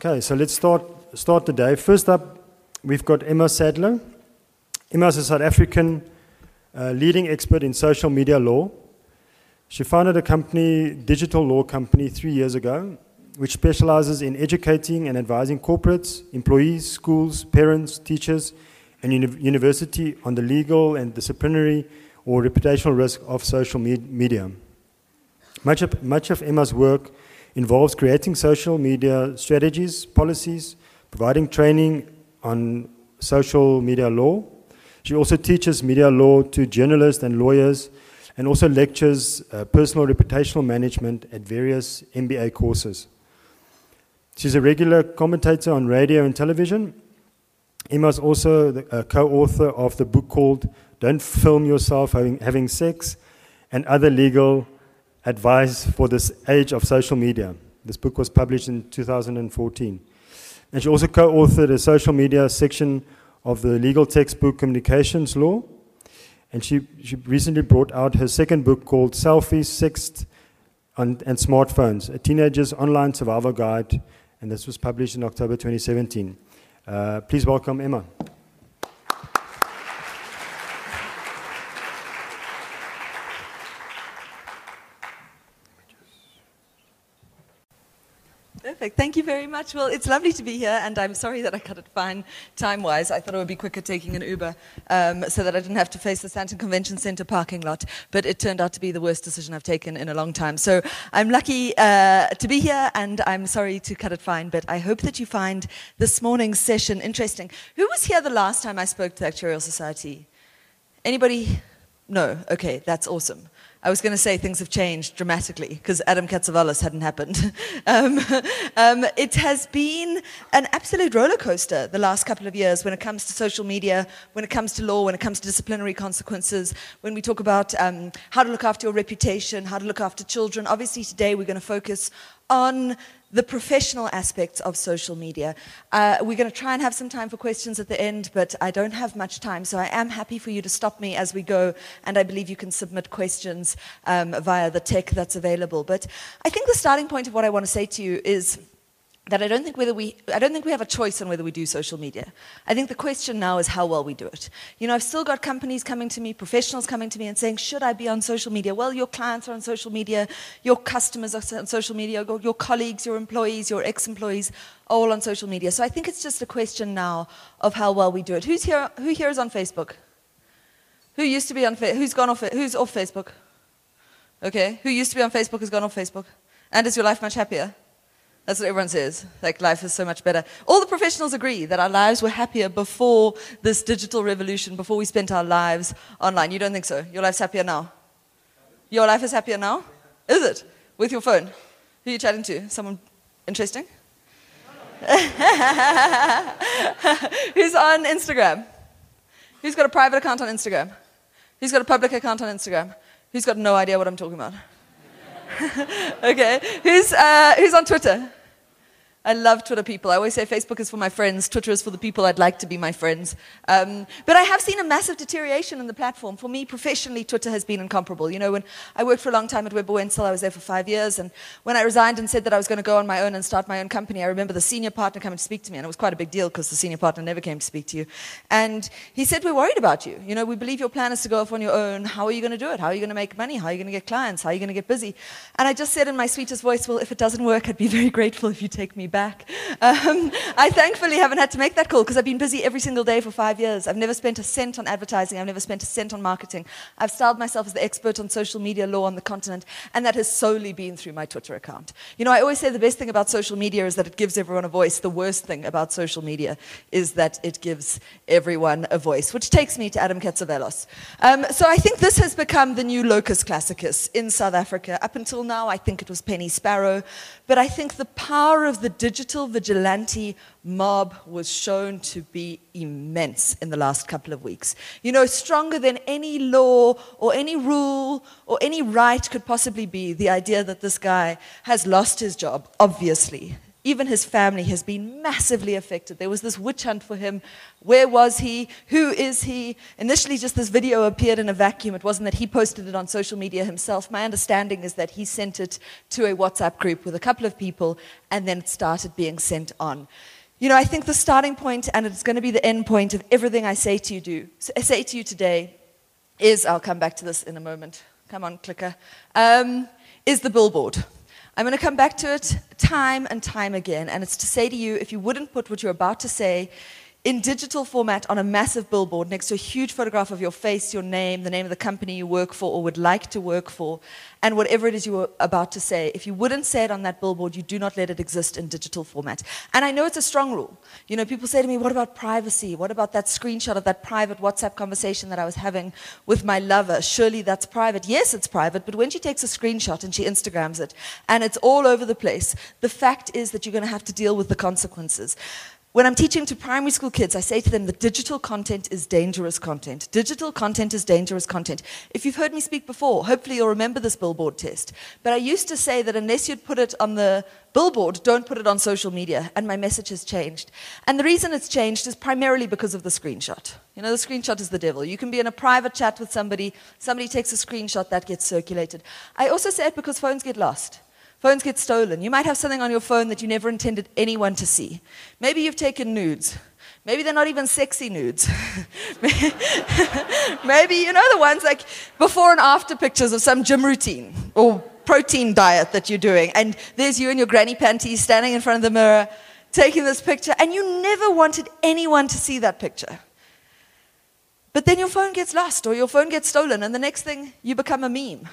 Okay, so let's start the day. First up, we've got Emma Sadler. Emma is a South African leading expert in social media law. She founded a company, digital law company, 3 years ago, which specializes in educating and advising corporates, employees, schools, parents, teachers, and university on the legal and disciplinary or reputational risk of social media. Much of Emma's work involves creating social media strategies, policies, providing training on social media law. She also teaches media law to journalists and lawyers, and also lectures personal reputational management at various MBA courses. She's a regular commentator on radio and television. Emma is also a co-author of the book called Don't Film Yourself Having Sex and Other Legal Advice for This Age of Social Media. This book was published in 2014. And she also co-authored a social media section of the legal textbook Communications Law. And she recently brought out her second book called Selfies, Sex, and Smartphones, a teenager's online survival guide, and this was published in October 2017. Please welcome Emma. Perfect. Thank you very much. Well, it's lovely to be here, and I'm sorry that I cut it fine time-wise. I thought it would be quicker taking an Uber so that I didn't have to face the Sandton Convention Center parking lot, but it turned out to be the worst decision I've taken in a long time. So I'm lucky to be here, and I'm sorry to cut it fine, but I hope that you find this morning's session interesting. Who was here the last time I spoke to the Actuarial Society? Anybody? No? Okay, that's awesome. I was going to say things have changed dramatically because Adam Katsavalis hadn't happened. It has been an absolute roller coaster the last couple of years when it comes to social media, when it comes to law, when it comes to disciplinary consequences, when we talk about how to look after your reputation, how to look after children. Obviously today we're going to focus on the professional aspects of social media. We're going to try and have some time for questions at the end, but I don't have much time, so I am happy for you to stop me as we go, and I believe you can submit questions via the tech that's available. But I think the starting point of what I want to say to you is that I don't think we have a choice on whether we do social media. I think the question now is how well we do it. You know, I've still got companies coming to me, professionals coming to me and saying, should I be on social media? Well, your clients are on social media, your customers are on social media, your colleagues, your employees, your ex-employees, are all on social media. So I think it's just a question now of how well we do it. Who here is on Facebook? Who used to be on Facebook? Who's off Facebook? Okay, who used to be on Facebook has gone off Facebook? And is your life much happier? That's what everyone says, like life is so much better. All the professionals agree that our lives were happier before this digital revolution, before we spent our lives online. You don't think so? Your life's happier now? Your life is happier now? Is it? With your phone? Who are you chatting to? Someone interesting? Who's on Instagram? Who's got a private account on Instagram? Who's got a public account on Instagram? Who's got no idea what I'm talking about? Okay, who's on Twitter? I love Twitter people. I always say Facebook is for my friends, Twitter is for the people I'd like to be my friends. But I have seen a massive deterioration in the platform. For me, professionally, Twitter has been incomparable. You know, when I worked for a long time at Webber Wentzel, I was there for 5 years, and when I resigned and said that I was going to go on my own and start my own company, I remember the senior partner coming to speak to me, and it was quite a big deal because the senior partner never came to speak to you. And he said, we're worried about you. You know, we believe your plan is to go off on your own. How are you going to do it? How are you going to make money? How are you going to get clients? How are you going to get busy? And I just said in my sweetest voice, well, if it doesn't work, I'd be very grateful if you take me back. I thankfully haven't had to make that call because I've been busy every single day for 5 years. I've never spent a cent on advertising. I've never spent a cent on marketing. I've styled myself as the expert on social media law on the continent, and that has solely been through my Twitter account. You know, I always say the best thing about social media is that it gives everyone a voice. The worst thing about social media is that it gives everyone a voice, which takes me to Adam Katsavalos. So I think this has become the new locus classicus in South Africa. Up until now, I think it was Penny Sparrow, but I think the power of the digital vigilante mob was shown to be immense in the last couple of weeks. You know, stronger than any law or any rule or any right could possibly be, the idea that this guy has lost his job, obviously. even his family has been massively affected. There was this witch hunt for him. Where was he? Who is he? Initially, just this video appeared in a vacuum. It wasn't that he posted it on social media himself. My understanding is that he sent it to a WhatsApp group with a couple of people, and then it started being sent on. You know, I think the starting point, and it's going to be the end point of everything I say to you today, is, I'll come back to this in a moment. Come on, clicker. Is the billboard. I'm going to come back to it time and time again, and it's to say to you, if you wouldn't put what you're about to say in digital format on a massive billboard next to a huge photograph of your face, your name, the name of the company you work for or would like to work for, and whatever it is you were about to say, if you wouldn't say it on that billboard, you do not let it exist in digital format. And I know it's a strong rule. You know, people say to me, what about privacy? What about that screenshot of that private WhatsApp conversation that I was having with my lover? Surely that's private. Yes, it's private, but when she takes a screenshot and she Instagrams it, and it's all over the place, the fact is that you're going to have to deal with the consequences. When I'm teaching to primary school kids, I say to them that digital content is dangerous content. Digital content is dangerous content. If you've heard me speak before, hopefully you'll remember this billboard test. But I used to say that unless you'd put it on the billboard, don't put it on social media. And my message has changed. And the reason it's changed is primarily because of the screenshot. You know, the screenshot is the devil. You can be in a private chat with somebody takes a screenshot, that gets circulated. I also say it because phones get lost. Phones get stolen. You might have something on your phone that you never intended anyone to see. Maybe you've taken nudes. Maybe they're not even sexy nudes. Maybe, you know, the ones like before and after pictures of some gym routine or protein diet that you're doing. And there's you in your granny panties standing in front of the mirror taking this picture. And you never wanted anyone to see that picture. But then your phone gets lost or your phone gets stolen and the next thing you become a meme.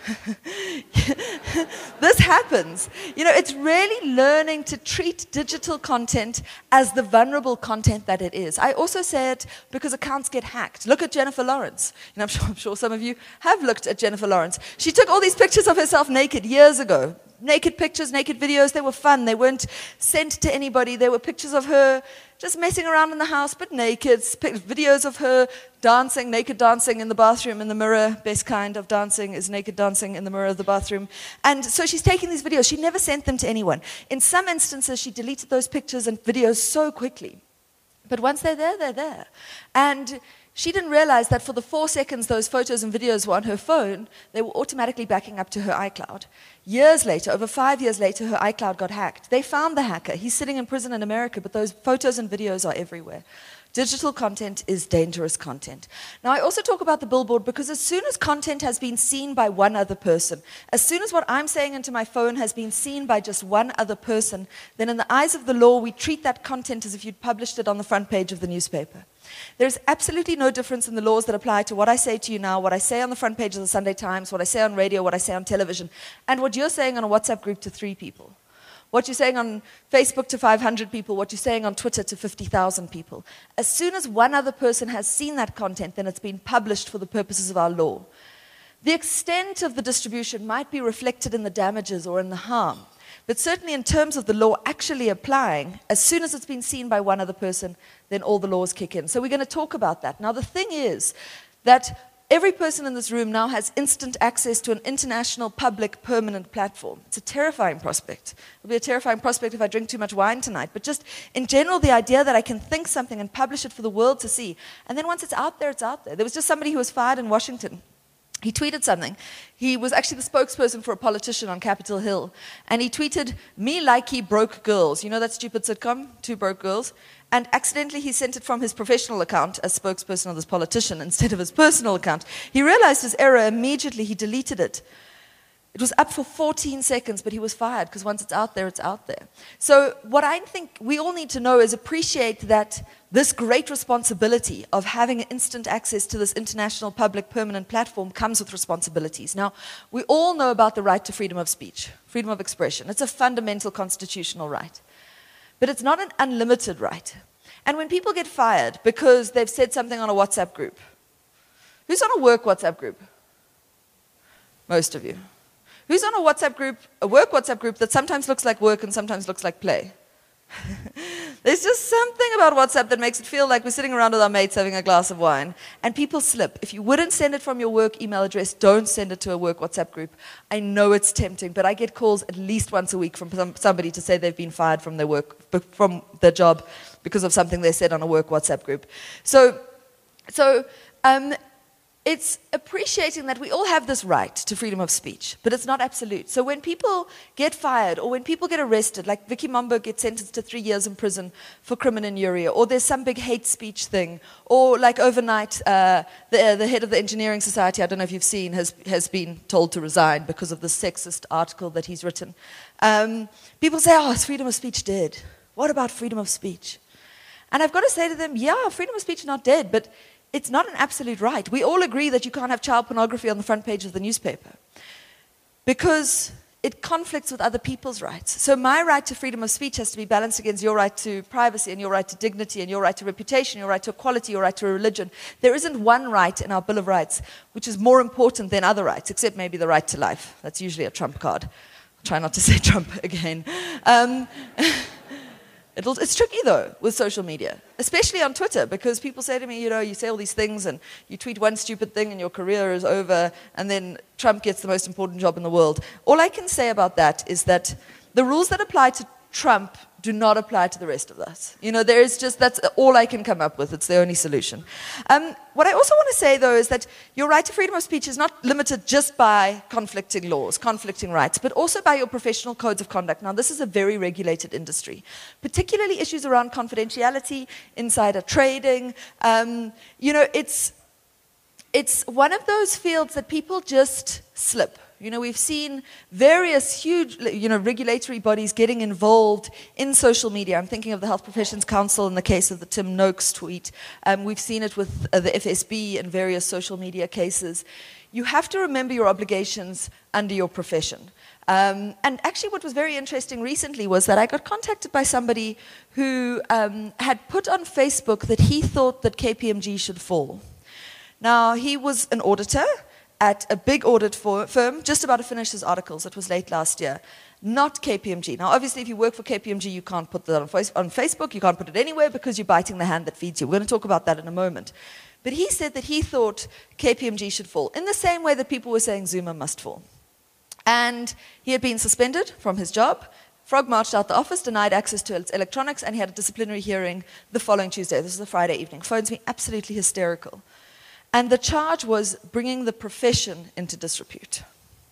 This happens. You know, it's really learning to treat digital content as the vulnerable content that it is. I also say it because accounts get hacked. Look at Jennifer Lawrence. You know, I'm sure some of you have looked at Jennifer Lawrence. She took all these pictures of herself naked years ago. Naked pictures, naked videos, they were fun. They weren't sent to anybody. They were pictures of her just messing around in the house, but naked. Videos of her dancing, naked dancing in the bathroom, in the mirror. Best kind of dancing is naked dancing in the mirror of the bathroom. And so she's taking these videos. She never sent them to anyone. In some instances, she deleted those pictures and videos so quickly. But once they're there, they're there. And she didn't realize that for the 4 seconds those photos and videos were on her phone, they were automatically backing up to her iCloud. Years later, over 5 years later, her iCloud got hacked. They found the hacker. He's sitting in prison in America, but those photos and videos are everywhere. Digital content is dangerous content. Now, I also talk about the billboard because as soon as content has been seen by one other person, as soon as what I'm saying into my phone has been seen by just one other person, then in the eyes of the law, we treat that content as if you'd published it on the front page of the newspaper. There's absolutely no difference in the laws that apply to what I say to you now, what I say on the front page of the Sunday Times, what I say on radio, what I say on television, and what you're saying on a WhatsApp group to 3 people. What you're saying on Facebook to 500 people, what you're saying on Twitter to 50,000 people. As soon as one other person has seen that content, then it's been published for the purposes of our law. The extent of the distribution might be reflected in the damages or in the harm, but certainly in terms of the law actually applying, as soon as it's been seen by one other person, then all the laws kick in. So we're going to talk about that. Now the thing is that every person in this room now has instant access to an international public permanent platform. It's a terrifying prospect. It'll be a terrifying prospect if I drink too much wine tonight. But just in general, the idea that I can think something and publish it for the world to see. And then once it's out there, it's out there. There was just somebody who was fired in Washington. He tweeted something. He was actually the spokesperson for a politician on Capitol Hill. And he tweeted, "Me likey broke girls." You know that stupid sitcom, Two Broke Girls? And accidentally he sent it from his professional account as spokesperson of this politician instead of his personal account. He realized his error immediately. He deleted it. It was up for 14 seconds, but he was fired because once it's out there, it's out there. So what I think we all need to know is appreciate that this great responsibility of having instant access to this international public permanent platform comes with responsibilities. Now, we all know about the right to freedom of speech, freedom of expression. It's a fundamental constitutional right. But it's not an unlimited right. And when people get fired because they've said something on a WhatsApp group, who's on a work WhatsApp group? Most of you. Who's on a WhatsApp group, a work WhatsApp group that sometimes looks like work and sometimes looks like play? There's just something about WhatsApp that makes it feel like we're sitting around with our mates having a glass of wine, and people slip. If you wouldn't send it from your work email address, don't send it to a work WhatsApp group. I know it's tempting, but I get calls at least once a week from somebody to say they've been fired from their job because of something they said on a work WhatsApp group. So it's appreciating that we all have this right to freedom of speech, but it's not absolute. So when people get fired or when people get arrested, like Vicky Momberg gets sentenced to 3 years in prison for crimininjuria, or there's some big hate speech thing, or like overnight, the head of the Engineering Society, I don't know if you've seen, has been told to resign because of the sexist article that he's written. People say, oh, is freedom of speech dead? What about freedom of speech? And I've got to say to them, yeah, freedom of speech is not dead, but it's not an absolute right. We all agree that you can't have child pornography on the front page of the newspaper because it conflicts with other people's rights. So my right to freedom of speech has to be balanced against your right to privacy and your right to dignity and your right to reputation, your right to equality, your right to religion. There isn't one right in our Bill of Rights which is more important than other rights, except maybe the right to life. That's usually a trump card. I'll try not to say Trump again. It's tricky, though, with social media, especially on Twitter, because people say to me, you say all these things and you tweet one stupid thing and your career is over, and then Trump gets the most important job in the world. All I can say about that is that the rules that apply to Trump do not apply to the rest of us. That's all I can come up with. It's the only solution. What I also want to say, though, is that your right to freedom of speech is not limited just by conflicting laws, conflicting rights, but also by your professional codes of conduct. Now, this is a very regulated industry, particularly issues around confidentiality, insider trading. It's one of those fields that people just slip. We've seen various huge, regulatory bodies getting involved in social media. I'm thinking of the Health Professions Council in the case of the Tim Noakes tweet. We've seen it with the FSB and various social media cases. You have to remember your obligations under your profession. And actually what was very interesting recently was that I got contacted by somebody who had put on Facebook that he thought that KPMG should fall. Now, he was an auditor at a big audit firm, just about to finish his articles. It was late last year. Not KPMG. Now, obviously, if you work for KPMG, you can't put that on Facebook. You can't put it anywhere because you're biting the hand that feeds you. We're going to talk about that in a moment. But he said that he thought KPMG should fall, in the same way that people were saying Zuma must fall. And he had been suspended from his job. Frog marched out the office, denied access to its electronics, and he had a disciplinary hearing the following Tuesday. This was a Friday evening. Phones me absolutely hysterical. And the charge was bringing the profession into disrepute.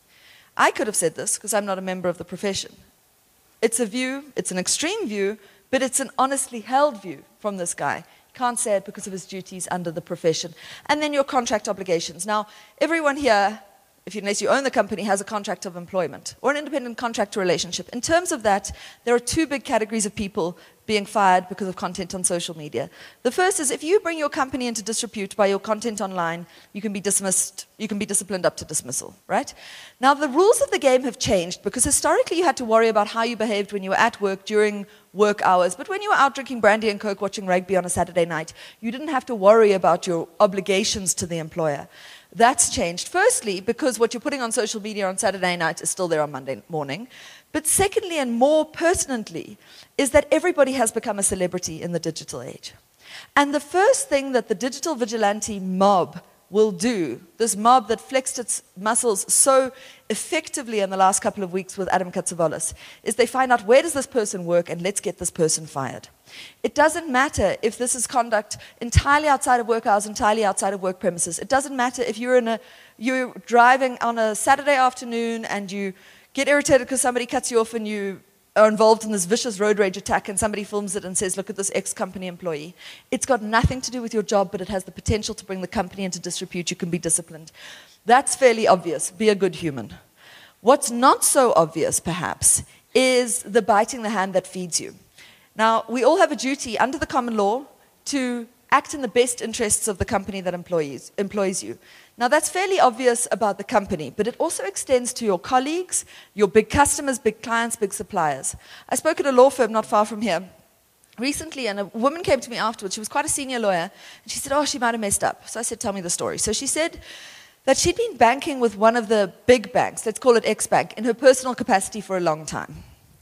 I could have said this because I'm not a member of the profession. It's a view, it's an extreme view, but it's an honestly held view from this guy. Can't say it because of his duties under the profession. And then your contract obligations. Now, everyone here, unless you own the company, has a contract of employment or an independent contractor relationship. In terms of that, there are two big categories of people being fired because of content on social media. The first is if you bring your company into disrepute by your content online, you can be dismissed, you can be disciplined up to dismissal, right? Now, the rules of the game have changed because historically you had to worry about how you behaved when you were at work during work hours, but when you were out drinking brandy and coke watching rugby on a Saturday night, you didn't have to worry about your obligations to the employer. That's changed. Firstly, because what you're putting on social media on Saturday night is still there on Monday morning. But secondly, and more pertinently, is that everybody has become a celebrity in the digital age. And the first thing that the digital vigilante mob will do, this mob that flexed its muscles so effectively in the last couple of weeks with Adam Katsouvalis, is they find out where does this person work and let's get this person fired. It doesn't matter if this is conduct entirely outside of work hours, entirely outside of work premises. It doesn't matter if you're driving on a Saturday afternoon and you get irritated because somebody cuts you off and you are involved in this vicious road rage attack and somebody films it and says, look at this ex-company employee. It's got nothing to do with your job, but it has the potential to bring the company into disrepute. You can be disciplined. That's fairly obvious. Be a good human. What's not so obvious, perhaps, is the biting the hand that feeds you. Now, we all have a duty under the common law to act in the best interests of the company that employs you. Now, that's fairly obvious about the company, but it also extends to your colleagues, your big customers, big clients, big suppliers. I spoke at a law firm not far from here recently, and a woman came to me afterwards. She was quite a senior lawyer, and she said, oh, she might have messed up. So I said, tell me the story. So she said that she'd been banking with one of the big banks, let's call it X Bank, in her personal capacity for a long time.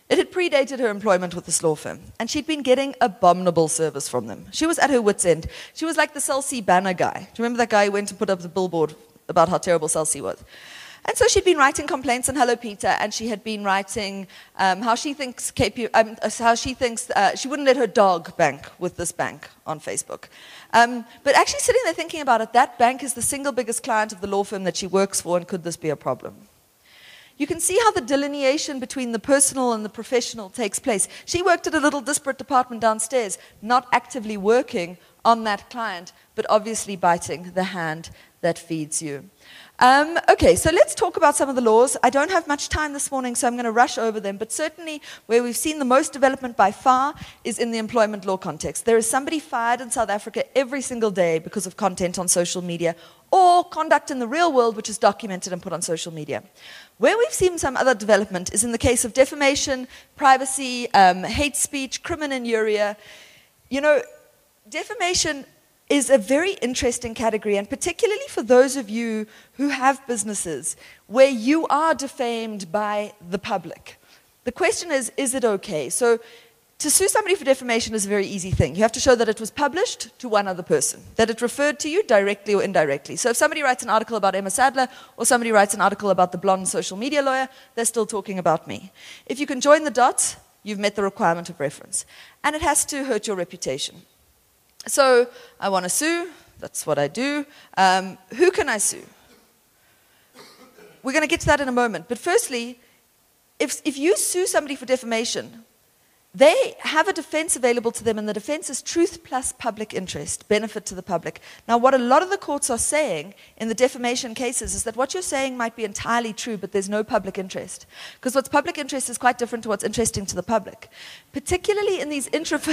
It had predated her employment with this law firm, and she'd been getting abominable service from them. She was at her wit's end. She was like the Cell C banner guy. Do you remember that guy who went and put up the billboard about how terrible Cell C was? And so she'd been writing complaints on Hello Peter, and she had been writing how she thinks she wouldn't let her dog bank with this bank on Facebook. But actually sitting there thinking about it, that bank is the single biggest client of the law firm that she works for, and could this be a problem? You can see how the delineation between the personal and the professional takes place. She worked at a little disparate department downstairs, not actively working on that client, but obviously biting the hand that feeds you. Okay, so let's talk about some of the laws. I don't have much time this morning, so I'm going to rush over them, but certainly where we've seen the most development by far is in the employment law context. There is somebody fired in South Africa every single day because of content on social media, or conduct in the real world which is documented and put on social media. Where we've seen some other development is in the case of defamation, privacy, hate speech, crimen injuria. You know, defamation is a very interesting category, and particularly for those of you who have businesses where you are defamed by the public. The question is it okay? So to sue somebody for defamation is a very easy thing. You have to show that it was published to one other person, that it referred to you directly or indirectly. So if somebody writes an article about Emma Sadler, or somebody writes an article about the blonde social media lawyer, they're still talking about me. If you can join the dots, you've met the requirement of reference. And it has to hurt your reputation. So I want to sue, that's what I do. Who can I sue? We're going to get to that in a moment. But firstly, if you sue somebody for defamation, they have a defense available to them, and the defense is truth plus public interest, benefit to the public. Now, what a lot of the courts are saying in the defamation cases is that what you're saying might be entirely true, but there's no public interest. Because what's public interest is quite different to what's interesting to the public. Particularly in these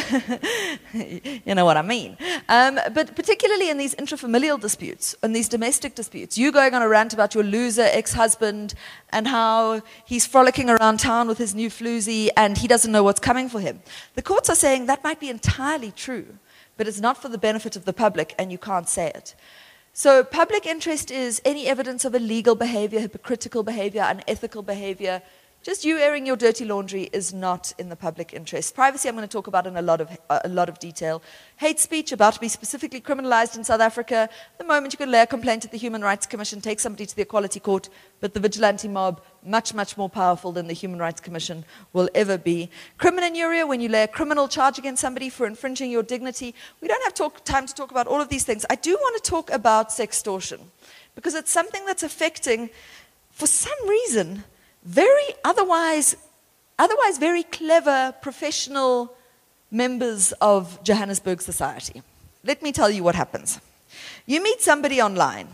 you know what I mean. But particularly in these intrafamilial disputes, and these domestic disputes. You going on a rant about your loser ex-husband and how he's frolicking around town with his new floozy and he doesn't know what's coming for him. The courts are saying that might be entirely true, but it's not for the benefit of the public, and you can't say it. So public interest is any evidence of illegal behavior, hypocritical behavior, unethical behavior. Just you airing your dirty laundry is not in the public interest. Privacy I'm going to talk about in a lot of detail. Hate speech, about to be specifically criminalized in South Africa. The moment you can lay a complaint at the Human Rights Commission, take somebody to the Equality Court, but the vigilante mob, much, much more powerful than the Human Rights Commission will ever be. Crimen injuria, when you lay a criminal charge against somebody for infringing your dignity. We don't have time to talk about all of these things. I do want to talk about sextortion, because it's something that's affecting, for some reason, very otherwise very clever professional members of Johannesburg society. Let me tell you what happens. You meet somebody online.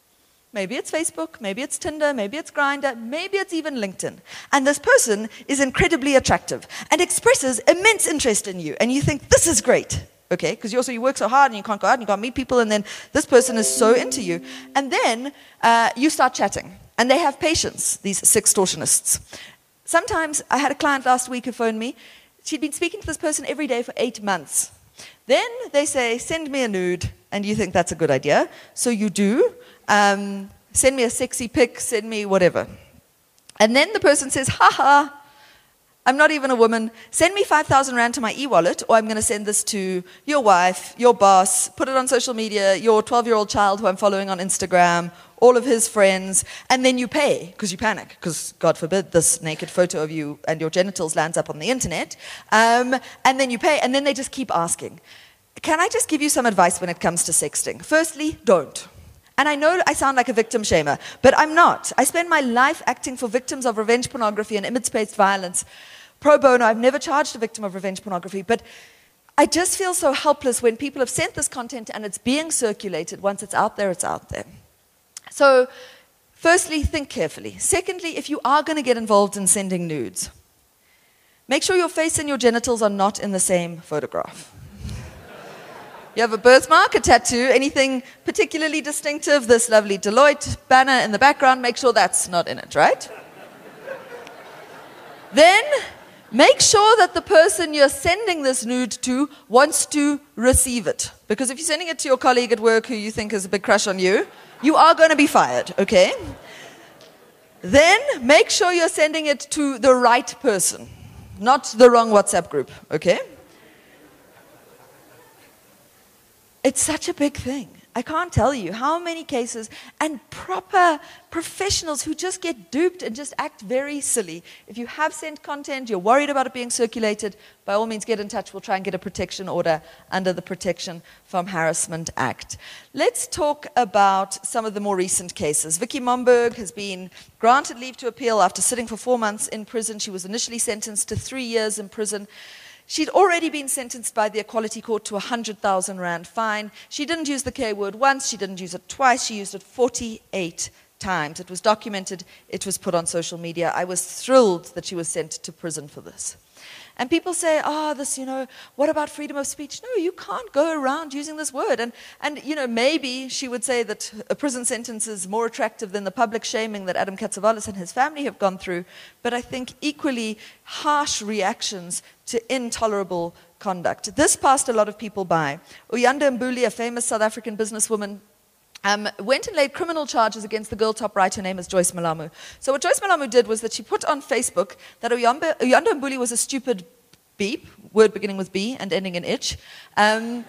Maybe it's Facebook, maybe it's Tinder, maybe it's Grindr, maybe it's even LinkedIn. And this person is incredibly attractive and expresses immense interest in you. And you think, this is great. Okay, because you work so hard and you can't go out and you can't meet people, and then this person is so into you. And then you start chatting. And they have patience, these sextortionists. Sometimes, I had a client last week who phoned me. She'd been speaking to this person every day for 8 months. Then they say, send me a nude, and you think that's a good idea. So you do. Send me a sexy pic, send me whatever. And then the person says, haha, I'm not even a woman. Send me 5,000 Rand to my e-wallet, or I'm going to send this to your wife, your boss, put it on social media, your 12-year-old child who I'm following on Instagram, all of his friends, and then you pay, because you panic, because God forbid this naked photo of you and your genitals lands up on the internet, and then you pay, and then they just keep asking. Can I just give you some advice when it comes to sexting? Firstly, don't. And I know I sound like a victim shamer, but I'm not. I spend my life acting for victims of revenge pornography and image-based violence. Pro bono, I've never charged a victim of revenge pornography, but I just feel so helpless when people have sent this content and it's being circulated. Once it's out there, it's out there. So, firstly, think carefully. Secondly, if you are going to get involved in sending nudes, make sure your face and your genitals are not in the same photograph. You have a birthmark, a tattoo, anything particularly distinctive, this lovely Deloitte banner in the background, make sure that's not in it, right? Then, make sure that the person you're sending this nude to wants to receive it. Because if you're sending it to your colleague at work who you think has a big crush on you, you are going to be fired, okay? Then, make sure you're sending it to the right person. not the wrong WhatsApp group, okay? It's such a big thing. I can't tell you how many cases, and proper professionals who just get duped and just act very silly. If you have sent content, you're worried about it being circulated, by all means get in touch. We'll try and get a protection order under the Protection from Harassment Act. Let's talk about some of the more recent cases. Vicky Momberg has been granted leave to appeal after sitting for 4 months in prison. She was initially sentenced to 3 years in prison. She'd already been sentenced by the Equality Court to a 100,000 rand fine. She didn't use the K word once, she didn't use it twice, she used it 48 times. It was documented, it was put on social media. I was thrilled that she was sent to prison for this. And people say, what about freedom of speech? No, you can't go around using this word. And maybe she would say that a prison sentence is more attractive than the public shaming that Adam Katsavulis and his family have gone through. But I think equally harsh reactions to intolerable conduct. This passed a lot of people by. Uyanda Mbuli, a famous South African businesswoman, went and laid criminal charges against the girl top right, her name is Joyce Malamu. So what Joyce Malamu did was that she put on Facebook that Uyanda Mbuli was a stupid beep, word beginning with B and ending in itch, and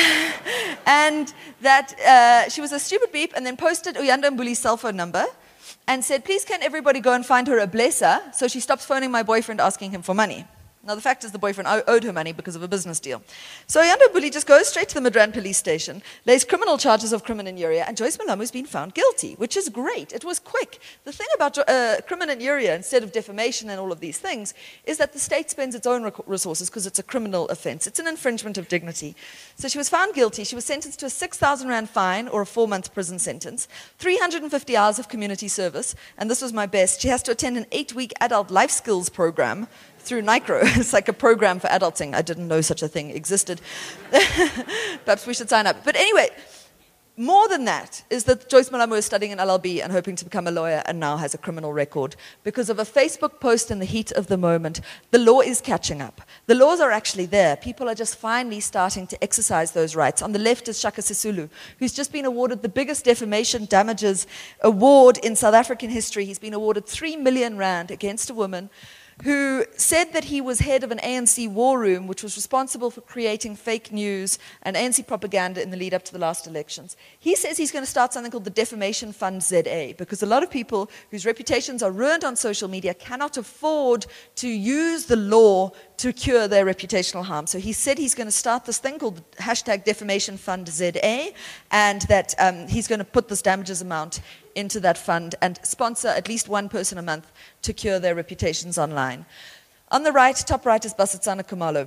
that she was a stupid beep, and then posted Uyanda Mbuli's cell phone number and said, please can everybody go and find her a blesser so she stops phoning my boyfriend asking him for money. Now, the fact is the boyfriend owed her money because of a business deal. So Uyanda Mbuli just goes straight to the Midrand police station, lays criminal charges of crimen injuria, and Joyce Malamu's been found guilty, which is great. It was quick. The thing about crimen injuria, instead of defamation and all of these things, is that the state spends its own resources because it's a criminal offense. It's an infringement of dignity. So she was found guilty. She was sentenced to a 6,000 rand fine or a 4-month prison sentence, 350 hours of community service, and this was my best. She has to attend an 8-week adult life skills program through NICRO. It's like a program for adulting. I didn't know such a thing existed. Perhaps we should sign up. But anyway, more than that is that Joyce Malamu is studying in LLB and hoping to become a lawyer and now has a criminal record because of a Facebook post in the heat of the moment. The law is catching up. The laws are actually there. People are just finally starting to exercise those rights. On the left is Shaka Sisulu, who's just been awarded the biggest defamation damages award in South African history. He's been awarded 3 million rand against a woman who said that he was head of an ANC war room, which was responsible for creating fake news and ANC propaganda in the lead up to the last elections. He says he's going to start something called the Defamation Fund ZA, because a lot of people whose reputations are ruined on social media cannot afford to use the law to cure their reputational harm. So he said he's going to start this thing called hashtag Defamation Fund ZA, and that he's going to put this damages amount into that fund and sponsor at least one person a month to cure their reputations online. On the right, top right, is Basetsana Khumalo.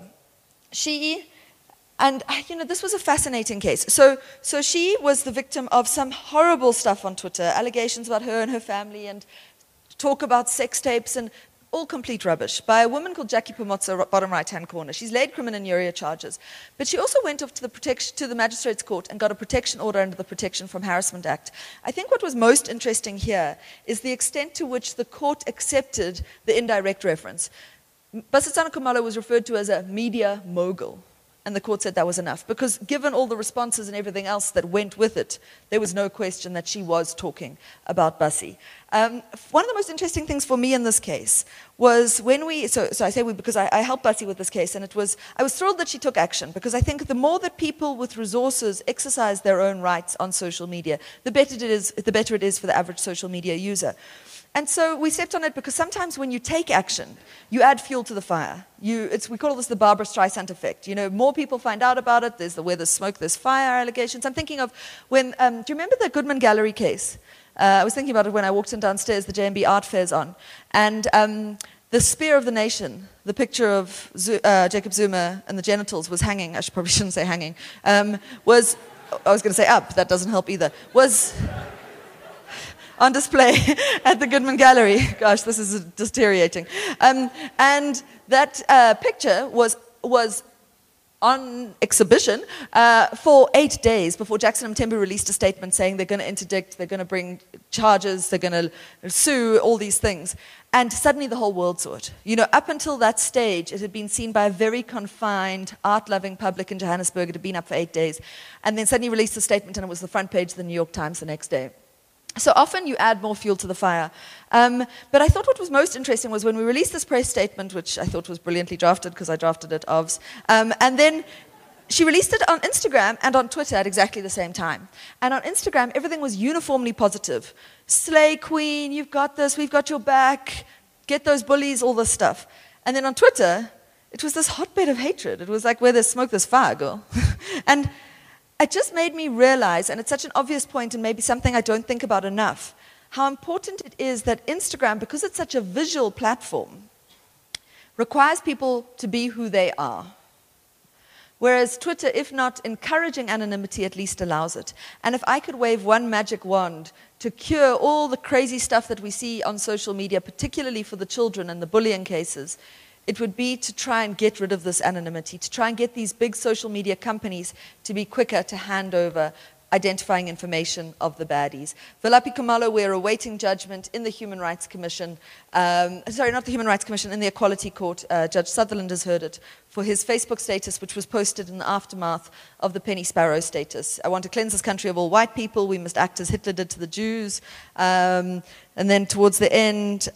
This was a fascinating case. So she was the victim of some horrible stuff on Twitter, allegations about her and her family, and talk about sex tapes and all complete rubbish, by a woman called Jackie Pomotso, bottom right-hand corner. She's laid crimen injuria charges. But she also went off to the Magistrates Court and got a protection order under the Protection from Harassment Act. I think what was most interesting here is the extent to which the court accepted the indirect reference. Basetsana Khumalo was referred to as a media mogul. And the court said that was enough, because given all the responses and everything else that went with it, there was no question that she was talking about Bassi. One of the most interesting things for me in this case was when because I helped Bassi with this case, and I was thrilled that she took action, because I think the more that people with resources exercise their own rights on social media, the better it is for the average social media user. And so we stepped on it because sometimes when you take action, you add fuel to the fire. We call this the Barbara Streisand effect. More people find out about it. Where there's smoke, there's fire allegations. I'm thinking of when, do you remember the Goodman Gallery case? I was thinking about it when I walked in downstairs, the JMB Art Fair's on. And the Spear of the Nation, the picture of Jacob Zuma and the genitals was hanging. I probably shouldn't say hanging. I was going to say up, that doesn't help either. Was on display at the Goodman Gallery. Gosh, this is deteriorating. And that picture was on exhibition for 8 days before Jackson Mthembu released a statement saying they're going to interdict, they're going to bring charges, they're going to sue, all these things. And suddenly the whole world saw it. Up until that stage, it had been seen by a very confined, art-loving public in Johannesburg. It had been up for 8 days. And then suddenly released a statement, and it was the front page of the New York Times the next day. So often you add more fuel to the fire. But I thought what was most interesting was when we released this press statement, which I thought was brilliantly drafted because I drafted it, and then she released it on Instagram and on Twitter at exactly the same time. And on Instagram, everything was uniformly positive. Slay queen, you've got this, we've got your back, get those bullies, all this stuff. And then on Twitter, it was this hotbed of hatred. It was like, where there's smoke, there's fire, girl. And it just made me realize, and it's such an obvious point and maybe something I don't think about enough, how important it is that Instagram, because it's such a visual platform, requires people to be who they are. Whereas Twitter, if not encouraging anonymity, at least allows it. And if I could wave one magic wand to cure all the crazy stuff that we see on social media, particularly for the children and the bullying cases, it would be to try and get rid of this anonymity, to try and get these big social media companies to be quicker to hand over identifying information of the baddies. Valapi Kumalo, we're awaiting judgment in the Human Rights Commission, sorry, not the Human Rights Commission, in the Equality Court. Judge Sutherland has heard it, for his Facebook status, which was posted in the aftermath of the Penny Sparrow status. I want to cleanse this country of all white people. We must act as Hitler did to the Jews. And then towards the end,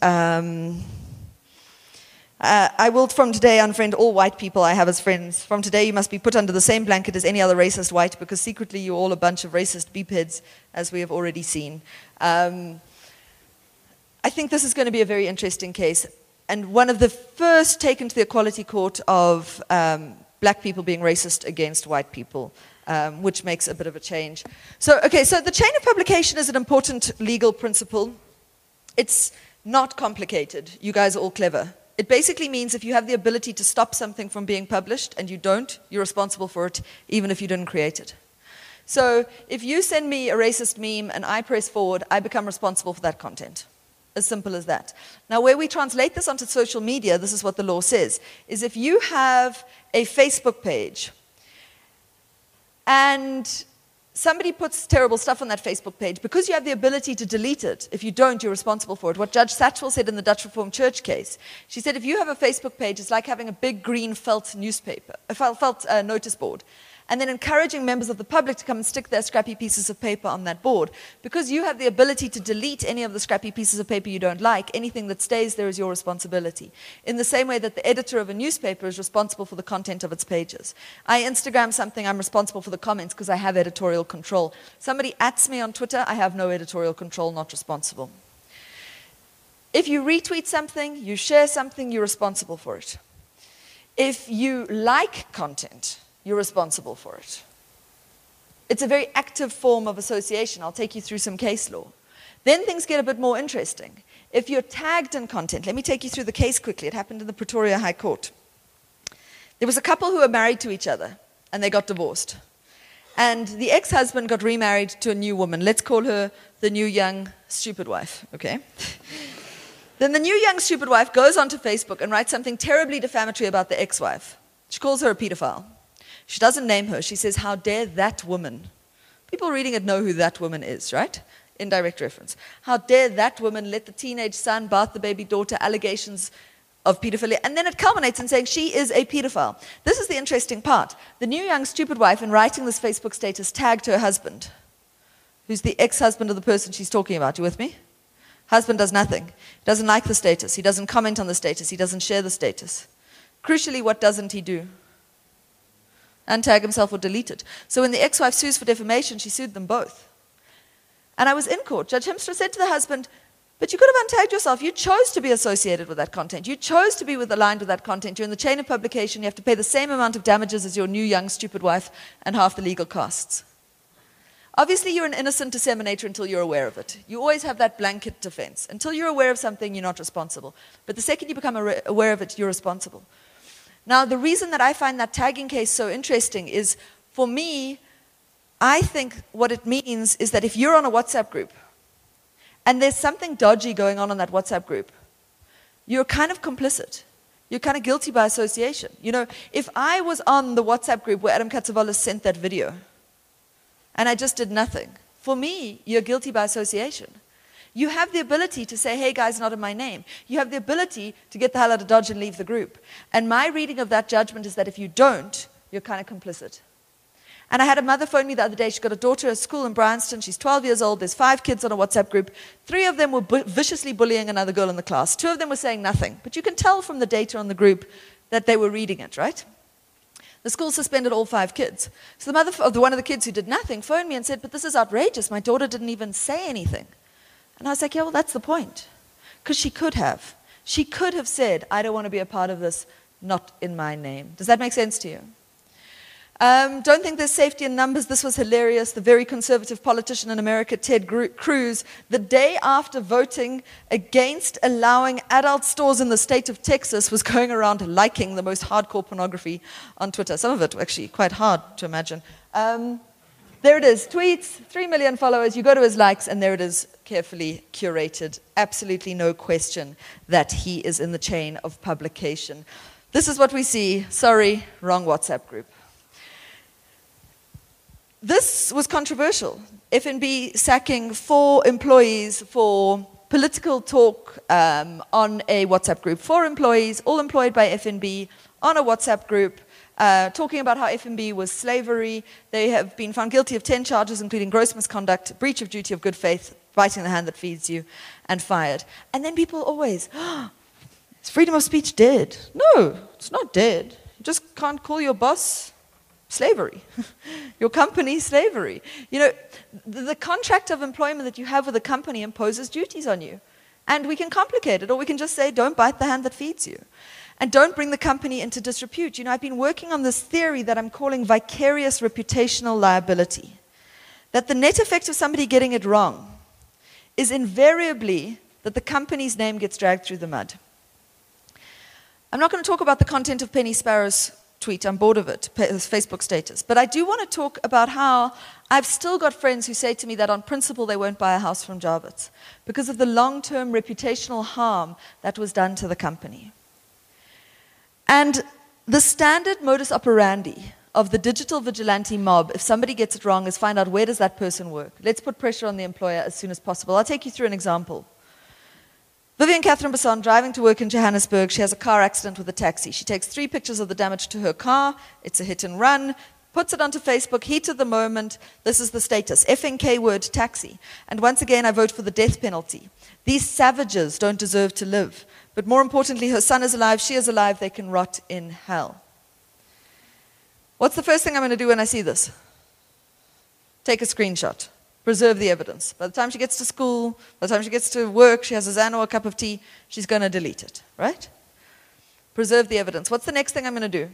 I will from today unfriend all white people I have as friends. From today you must be put under the same blanket as any other racist white, because secretly you're all a bunch of racist beepheads, as we have already seen. I think this is going to be a very interesting case, and one of the first taken to the Equality Court of black people being racist against white people, which makes a bit of a change. So the chain of publication is an important legal principle. It's not complicated. You guys are all clever. It basically means if you have the ability to stop something from being published and you don't, you're responsible for it, even if you didn't create it. So if you send me a racist meme and I press forward, I become responsible for that content. As simple as that. Now, where we translate this onto social media, this is what the law says, is if you have a Facebook page and somebody puts terrible stuff on that Facebook page, because you have the ability to delete it. If you don't, you're responsible for it. What Judge Satchwell said in the Dutch Reformed Church case, she said if you have a Facebook page, it's like having a big green felt newspaper, felt notice board, and then encouraging members of the public to come and stick their scrappy pieces of paper on that board. Because you have the ability to delete any of the scrappy pieces of paper you don't like, anything that stays there is your responsibility. In the same way that the editor of a newspaper is responsible for the content of its pages. I Instagram something, I'm responsible for the comments because I have editorial control. Somebody @s me on Twitter, I have no editorial control, not responsible. If you retweet something, you share something, you're responsible for it. If you like content, you're responsible for it. It's a very active form of association. I'll take you through some case law. Then things get a bit more interesting. If you're tagged in content, let me take you through the case quickly. It happened in the Pretoria High Court. There was a couple who were married to each other, and they got divorced. And the ex-husband got remarried to a new woman. Let's call her the new young stupid wife, okay? Then the new young stupid wife goes onto Facebook and writes something terribly defamatory about the ex-wife. She calls her a pedophile. She doesn't name her. She says, how dare that woman? People reading it know who that woman is, right? Indirect reference. How dare that woman let the teenage son bath the baby daughter, allegations of pedophilia. And then it culminates in saying she is a pedophile. This is the interesting part. The new young stupid wife, in writing this Facebook status, tagged her husband, who's the ex-husband of the person she's talking about. You with me? Husband does nothing. He doesn't like the status. He doesn't comment on the status. He doesn't share the status. Crucially, what doesn't he do? Untag himself or delete it. So when the ex-wife sues for defamation, she sued them both. And I was in court. Judge Hemstra said to the husband, but you could have untagged yourself. You chose to be associated with that content. You chose to be aligned with that content. You're in the chain of publication. You have to pay the same amount of damages as your new young stupid wife and half the legal costs. Obviously, you're an innocent disseminator until you're aware of it. You always have that blanket defense. Until you're aware of something, you're not responsible. But the second you become aware of it, you're responsible. Now, the reason that I find that tagging case so interesting is, for me, I think what it means is that if you're on a WhatsApp group and there's something dodgy going on in that WhatsApp group, you're kind of complicit. You're kind of guilty by association. You know, if I was on the WhatsApp group where Adam Katsavala sent that video and I just did nothing, for me, you're guilty by association. You have the ability to say, hey guys, not in my name. You have the ability to get the hell out of Dodge and leave the group. And my reading of that judgment is that if you don't, you're kind of complicit. And I had a mother phone me the other day. She's got a daughter at school in Bryanston. She's 12 years old. There's 5 kids on a WhatsApp group. 3 of them were viciously bullying another girl in the class. 2 of them were saying nothing. But you can tell from the data on the group that they were reading it, right? The school suspended all 5 kids. So the mother of one of the kids who did nothing phoned me and said, but this is outrageous. My daughter didn't even say anything. And I was like, yeah, well, that's the point. Because she could have. She could have said, I don't want to be a part of this, not in my name. Does that make sense to you? Don't think there's safety in numbers. This was hilarious. The very conservative politician in America, Ted Cruz, the day after voting against allowing adult stores in the state of Texas, was going around liking the most hardcore pornography on Twitter. Some of it actually quite hard to imagine. There it is, tweets, 3 million followers. You go to his likes, and there it is, carefully curated. Absolutely no question that he is in the chain of publication. This is what we see. Sorry, wrong WhatsApp group. This was controversial. FNB sacking 4 employees for political talk on a WhatsApp group. 4 employees, all employed by FNB, on a WhatsApp group, talking about how FNB was slavery. They have been found guilty of 10 charges, including gross misconduct, breach of duty of good faith, biting the hand that feeds you, and fired. And then people always, is freedom of speech dead? No, it's not dead. You just can't call your boss slavery, your company slavery. You know, the contract of employment that you have with a company imposes duties on you. And we can complicate it, or we can just say, don't bite the hand that feeds you. And don't bring the company into disrepute. You know, I've been working on this theory that I'm calling vicarious reputational liability. That the net effect of somebody getting it wrong is invariably that the company's name gets dragged through the mud. I'm not going to talk about the content of Penny Sparrow's tweet, I'm bored of it, his Facebook status. But I do want to talk about how I've still got friends who say to me that on principle they won't buy a house from Jarvis because of the long-term reputational harm that was done to the company. And the standard modus operandi of the digital vigilante mob, if somebody gets it wrong, is find out where does that person work. Let's put pressure on the employer as soon as possible. I'll take you through an example. Vivian Catherine Basson, driving to work in Johannesburg, she has a car accident with a taxi. She takes 3 pictures of the damage to her car. It's a hit and run. Puts it onto Facebook, heat of the moment. This is the status, FNK word taxi. And once again, I vote for the death penalty. These savages don't deserve to live. But more importantly, her son is alive, she is alive, they can rot in hell. What's the first thing I'm going to do when I see this? Take a screenshot. Preserve the evidence. By the time she gets to school, by the time she gets to work, she has a Xan or a cup of tea, she's going to delete it, right? Preserve the evidence. What's the next thing I'm going to do?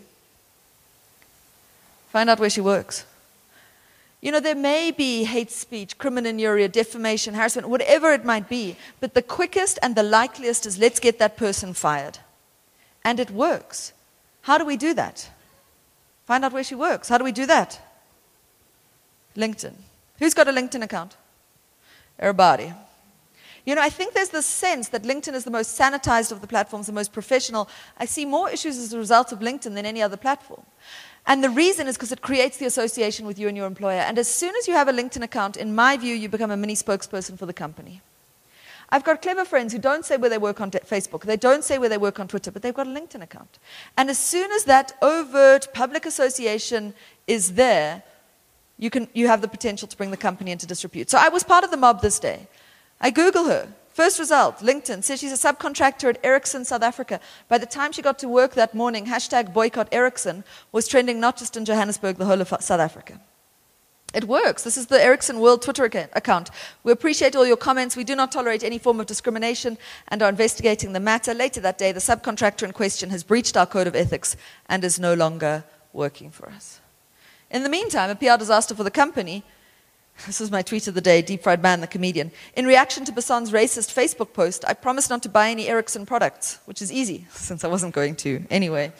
Find out where she works. You know, there may be hate speech, crimininjuria, defamation, harassment, whatever it might be, but the quickest and the likeliest is let's get that person fired. And it works. How do we do that? Find out where she works. How do we do that? LinkedIn. Who's got a LinkedIn account? Everybody. You know, I think there's this sense that LinkedIn is the most sanitized of the platforms, the most professional. I see more issues as a result of LinkedIn than any other platform. And the reason is because it creates the association with you and your employer. And as soon as you have a LinkedIn account, in my view, you become a mini spokesperson for the company. I've got clever friends who don't say where they work on Facebook. They don't say where they work on Twitter, but they've got a LinkedIn account. And as soon as that overt public association is there, you have the potential to bring the company into disrepute. So I was part of the mob this day. I Google her. First result, LinkedIn, says she's a subcontractor at Ericsson, South Africa. By the time she got to work that morning, hashtag boycott Ericsson was trending not just in Johannesburg, the whole of South Africa. It works. This is the Ericsson World Twitter account. We appreciate all your comments. We do not tolerate any form of discrimination and are investigating the matter. Later that day, the subcontractor in question has breached our code of ethics and is no longer working for us. In the meantime, a PR disaster for the company. This is my tweet of the day, Deep Fried Man, the comedian. In reaction to Basson's racist Facebook post, I promised not to buy any Ericsson products, which is easy, since I wasn't going to anyway.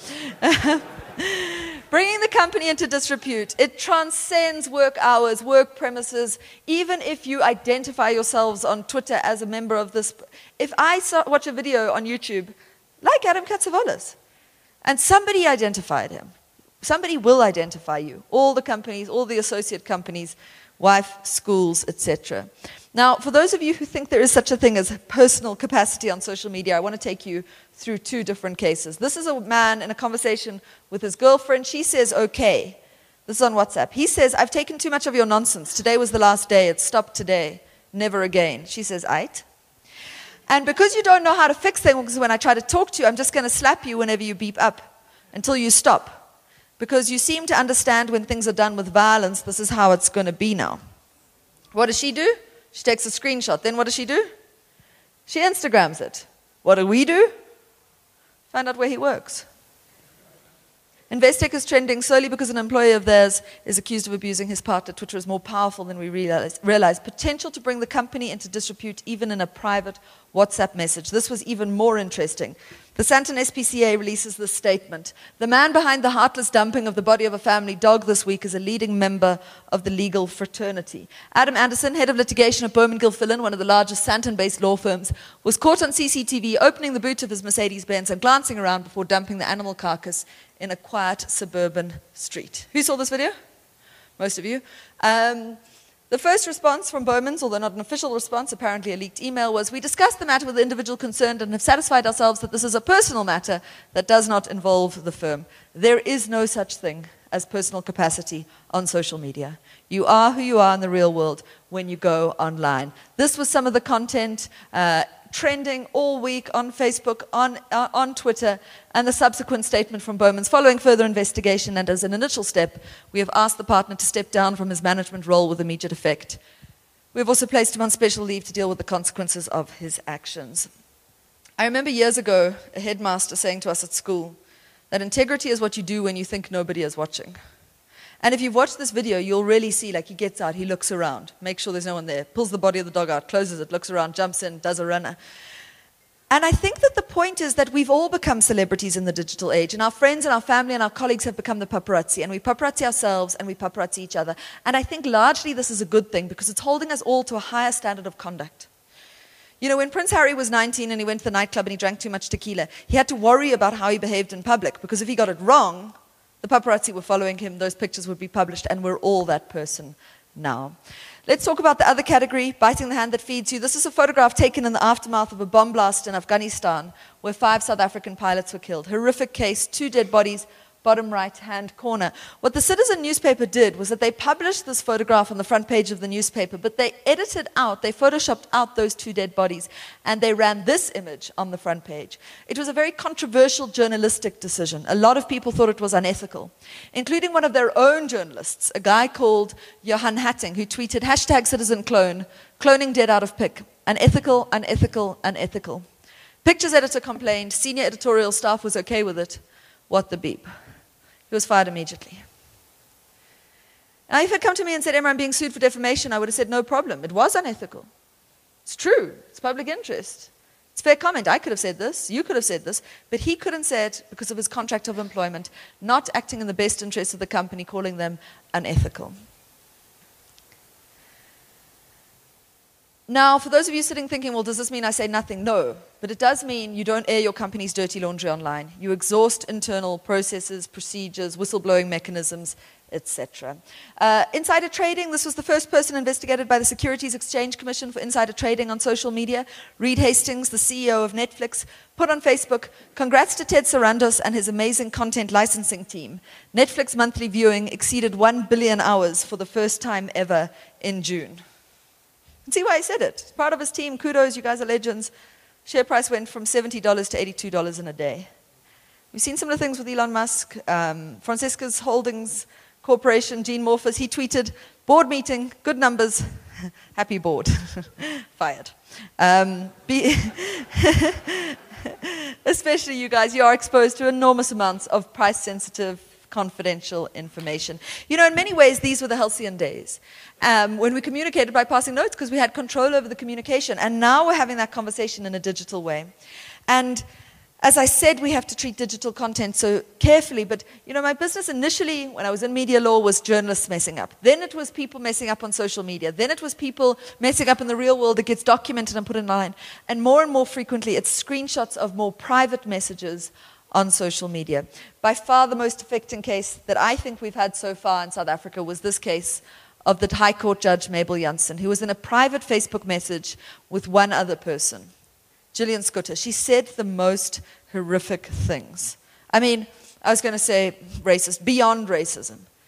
Bringing the company into disrepute, it transcends work hours, work premises, even if you identify yourselves on Twitter as a member of this. If I watch a video on YouTube, like Adam Katsavolis, and somebody identified him, somebody will identify you. All the companies, all the associate companies, wife, schools, etc. Now, for those of you who think there is such a thing as personal capacity on social media, I want to take you through 2 different cases. This is a man in a conversation with his girlfriend. She says, okay, This is on WhatsApp. He says, I've taken too much of your nonsense. Today was the last day. It stopped today. Never again. She says, aight. And because you don't know how to fix things, when I try to talk to you, I'm just going to slap you whenever you beep up until you stop. Because you seem to understand when things are done with violence, this is how it's going to be now. What does she do? She takes a screenshot. Then what does she do? She Instagrams it. What do we do? Find out where he works. Investec is trending solely because an employee of theirs is accused of abusing his partner. Twitter is more powerful than we realize. Potential to bring the company into disrepute even in a private WhatsApp message. This was even more interesting. The Santon SPCA releases this statement. The man behind the heartless dumping of the body of a family dog this week is a leading member of the legal fraternity. Adam Anderson, head of litigation at Bowman Gilfillan, one of the largest Santon-based law firms, was caught on CCTV opening the boot of his Mercedes-Benz and glancing around before dumping the animal carcass in a quiet suburban street. Who saw this video? Most of you. The first response from Bowman's, although not an official response, apparently a leaked email, was, we discussed the matter with the individual concerned and have satisfied ourselves that this is a personal matter that does not involve the firm. There is no such thing as personal capacity on social media. You are who you are in the real world when you go online. This was some of the content trending all week on Facebook, on Twitter, and the subsequent statement from Bowman's. Following further investigation and as an initial step, we have asked the partner to step down from his management role with immediate effect. We have also placed him on special leave to deal with the consequences of his actions. I remember years ago a headmaster saying to us at school that integrity is what you do when you think nobody is watching. And if you've watched this video, you'll really see, like, he gets out, he looks around, makes sure there's no one there, pulls the body of the dog out, closes it, looks around, jumps in, does a runner. And I think that the point is that we've all become celebrities in the digital age, and our friends and our family and our colleagues have become the paparazzi, and we paparazzi ourselves and we paparazzi each other. And I think largely this is a good thing because it's holding us all to a higher standard of conduct. You know, when Prince Harry was 19 and he went to the nightclub and he drank too much tequila, he had to worry about how he behaved in public, because if he got it wrong, the paparazzi were following him, those pictures would be published, and we're all that person now. Let's talk about the other category, biting the hand that feeds you. This is a photograph taken in the aftermath of a bomb blast in Afghanistan, where 5 South African pilots were killed. Horrific case, 2 dead bodies, bottom right-hand corner. What the Citizen newspaper did was that they published this photograph on the front page of the newspaper, but they edited out, they photoshopped out those 2 dead bodies, and they ran this image on the front page. It was a very controversial journalistic decision. A lot of people thought it was unethical, including one of their own journalists, a guy called Johan Hatting, who tweeted, #CitizenClone, cloning dead out of pic. Unethical, unethical, unethical. Pictures editor complained, senior editorial staff was okay with it. What the beep? He was fired immediately. Now, if he had come to me and said, Emma, I'm being sued for defamation, I would have said, no problem. It was unethical. It's true. It's public interest. It's fair comment. I could have said this. You could have said this. But he couldn't say it because of his contract of employment, not acting in the best interest of the company, calling them unethical. Now, for those of you sitting thinking, well, does this mean I say nothing? No. But it does mean you don't air your company's dirty laundry online. You exhaust internal processes, procedures, whistleblowing mechanisms, etc. Insider trading, this was the first person investigated by the Securities Exchange Commission for insider trading on social media. Reed Hastings, the CEO of Netflix, put on Facebook, congrats to Ted Sarandos and his amazing content licensing team. Netflix monthly viewing exceeded 1 billion hours for the first time ever in June. See why he said it. It's part of his team. Kudos, you guys are legends. Share price went from $70 to $82 in a day. We've seen similar things with Elon Musk. Francisca's Holdings Corporation, Gene Morphus, he tweeted, board meeting, good numbers, happy board. Fired. Especially you guys, you are exposed to enormous amounts of price-sensitive, confidential information. You know, in many ways, these were the halcyon days. When we communicated by passing notes because we had control over the communication. And now we're having that conversation in a digital way. And as I said, we have to treat digital content so carefully. But, you know, my business initially, when I was in media law, was journalists messing up. Then it was people messing up on social media. Then it was people messing up in the real world that gets documented and put online. And more frequently, it's screenshots of more private messages on social media. By far the most affecting case that I think we've had so far in South Africa was this case of the High Court Judge Mabel Jansen, who was in a private Facebook message with one other person, Gillian Scooter. She said the most horrific things. I mean, I was going to say racist, beyond racism.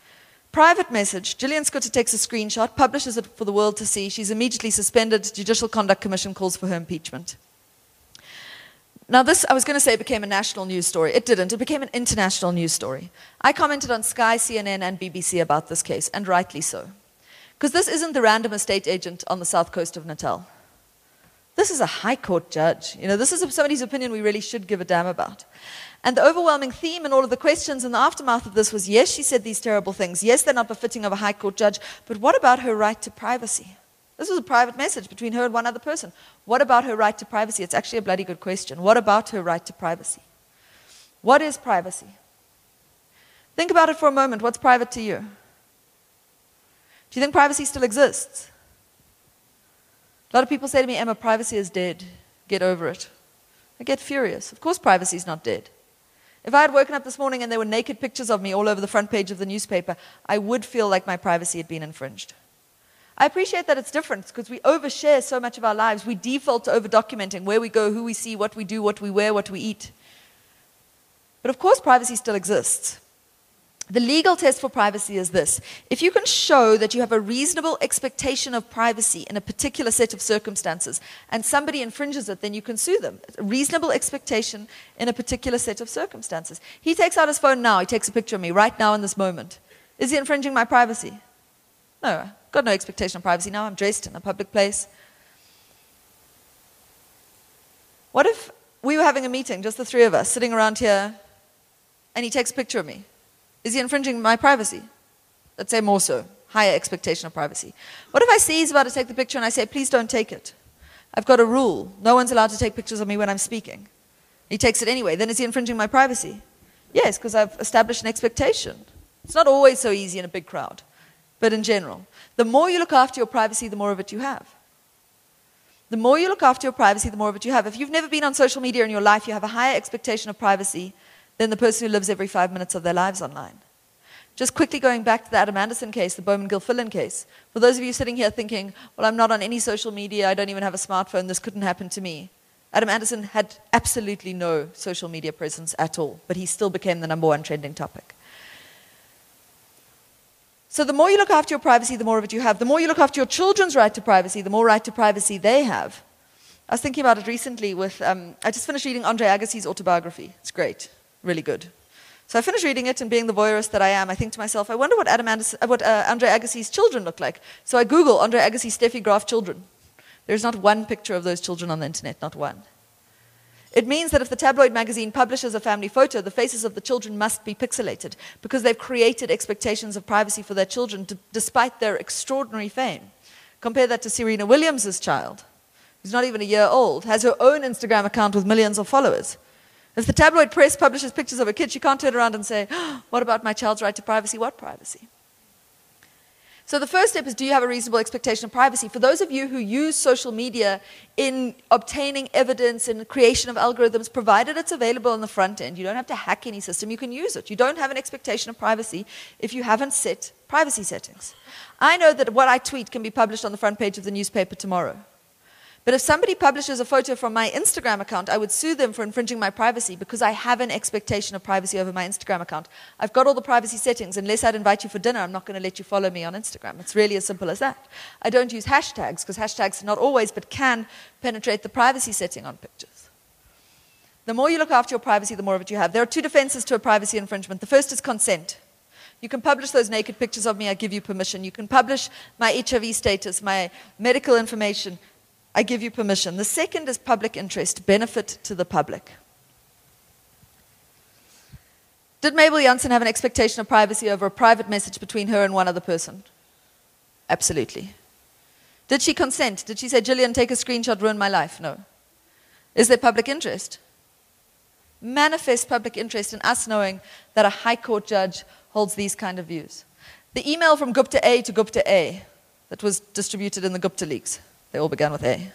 Private message. Gillian Scooter takes a screenshot, publishes it for the world to see. She's immediately suspended. Judicial Conduct Commission calls for her impeachment. Now this, I was going to say, became a national news story. It didn't. It became an international news story. I commented on Sky, CNN, and BBC about this case, and rightly so. Because this isn't the random estate agent on the south coast of Natal. This is a high court judge. You know, this is somebody's opinion we really should give a damn about. And the overwhelming theme in all of the questions in the aftermath of this was, yes, she said these terrible things. Yes, they're not befitting of a high court judge. But what about her right to privacy? This was a private message between her and one other person. What about her right to privacy? It's actually a bloody good question. What about her right to privacy? What is privacy? Think about it for a moment. What's private to you? Do you think privacy still exists? A lot of people say to me, Emma, privacy is dead. Get over it. I get furious. Of course privacy is not dead. If I had woken up this morning and there were naked pictures of me all over the front page of the newspaper, I would feel like my privacy had been infringed. I appreciate that it's different because we overshare so much of our lives. We default to over-documenting where we go, who we see, what we do, what we wear, what we eat. But of course privacy still exists. The legal test for privacy is this. If you can show that you have a reasonable expectation of privacy in a particular set of circumstances and somebody infringes it, then you can sue them. A reasonable expectation in a particular set of circumstances. He takes out his phone now. He takes a picture of me right now in this moment. Is he infringing my privacy? No, I've got no expectation of privacy now. I'm dressed in a public place. What if we were having a meeting, just the three of us, sitting around here, and he takes a picture of me? Is he infringing my privacy? Let's say more so, higher expectation of privacy. What if I see he's about to take the picture and I say, please don't take it? I've got a rule. No one's allowed to take pictures of me when I'm speaking. He takes it anyway. Then is he infringing my privacy? Yes, because I've established an expectation. It's not always so easy in a big crowd, but in general. The more you look after your privacy, the more of it you have. The more you look after your privacy, the more of it you have. If you've never been on social media in your life, you have a higher expectation of privacy than the person who lives every 5 minutes of their lives online. Just quickly going back to the Adam Anderson case, the Bowman Gilfillan case. For those of you sitting here thinking, well, I'm not on any social media, I don't even have a smartphone, this couldn't happen to me. Adam Anderson had absolutely no social media presence at all, but he still became the #1 trending topic. So the more you look after your privacy, the more of it you have. The more you look after your children's right to privacy, the more right to privacy they have. I was thinking about it recently with, I just finished reading Andre Agassi's autobiography. It's great. Really good. So I finished reading it, and being the voyeurist that I am, I think to myself, I wonder what Andre Agassi's children look like. So I Google Andre Agassi Steffi Graf children. There's not one picture of those children on the internet, not one. It means that if the tabloid magazine publishes a family photo, the faces of the children must be pixelated because they've created expectations of privacy for their children despite their extraordinary fame. Compare that to Serena Williams' child, who's not even a year old, has her own Instagram account with millions of followers. If the tabloid press publishes pictures of a kid, she can't turn around and say, oh, what about my child's right to privacy? What privacy? So the first step is, do you have a reasonable expectation of privacy? For those of you who use social media in obtaining evidence and creation of algorithms, provided it's available on the front end, you don't have to hack any system, you can use it. You don't have an expectation of privacy if you haven't set privacy settings. I know that what I tweet can be published on the front page of the newspaper tomorrow. But if somebody publishes a photo from my Instagram account, I would sue them for infringing my privacy because I have an expectation of privacy over my Instagram account. I've got all the privacy settings. Unless I'd invite you for dinner, I'm not going to let you follow me on Instagram. It's really as simple as that. I don't use hashtags because hashtags not always but can penetrate the privacy setting on pictures. The more you look after your privacy, the more of it you have. There are two defenses to a privacy infringement. The first is consent. You can publish those naked pictures of me, I give you permission. You can publish my HIV status, my medical information, I give you permission. The second is public interest, benefit to the public. Did Mabel Jansen have an expectation of privacy over a private message between her and one other person? Absolutely. Did she consent? Did she say, Gillian, take a screenshot, ruin my life? No. Is there public interest? Manifest public interest in us knowing that a high court judge holds these kind of views. The email from Gupta A to Gupta A that was distributed in the Gupta leaks. They all began with A.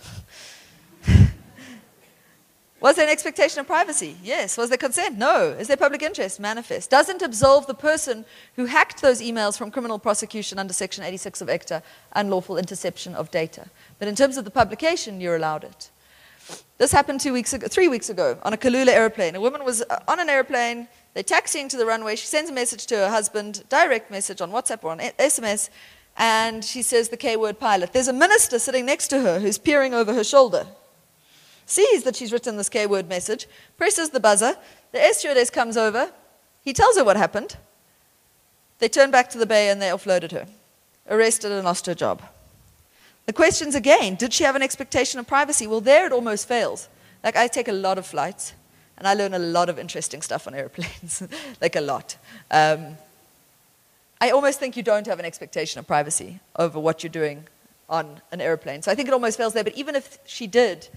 Was there an expectation of privacy? Yes. Was there consent? No. Is there public interest? Manifest. Doesn't absolve the person who hacked those emails from criminal prosecution under Section 86 of ECTA, unlawful interception of data. But in terms of the publication, you're allowed it. This happened 3 weeks ago on a Kalula airplane. A woman was on an airplane They're taxiing to the runway. She sends a message to her husband, direct message on WhatsApp or on SMS, and she says the K-word pilot. There's a minister sitting next to her who's peering over her shoulder. Sees that she's written this K-word message, presses the buzzer. The air stewardess comes over. He tells her what happened. They turn back to the bay and they offloaded her. Arrested and lost her job. The question's again, did she have an expectation of privacy? Well, there it almost fails. Like, I take a lot of flights, and I learn a lot of interesting stuff on airplanes. Like, a lot. I almost think you don't have an expectation of privacy over what you're doing on an airplane. So I think it almost fails there. But even if she did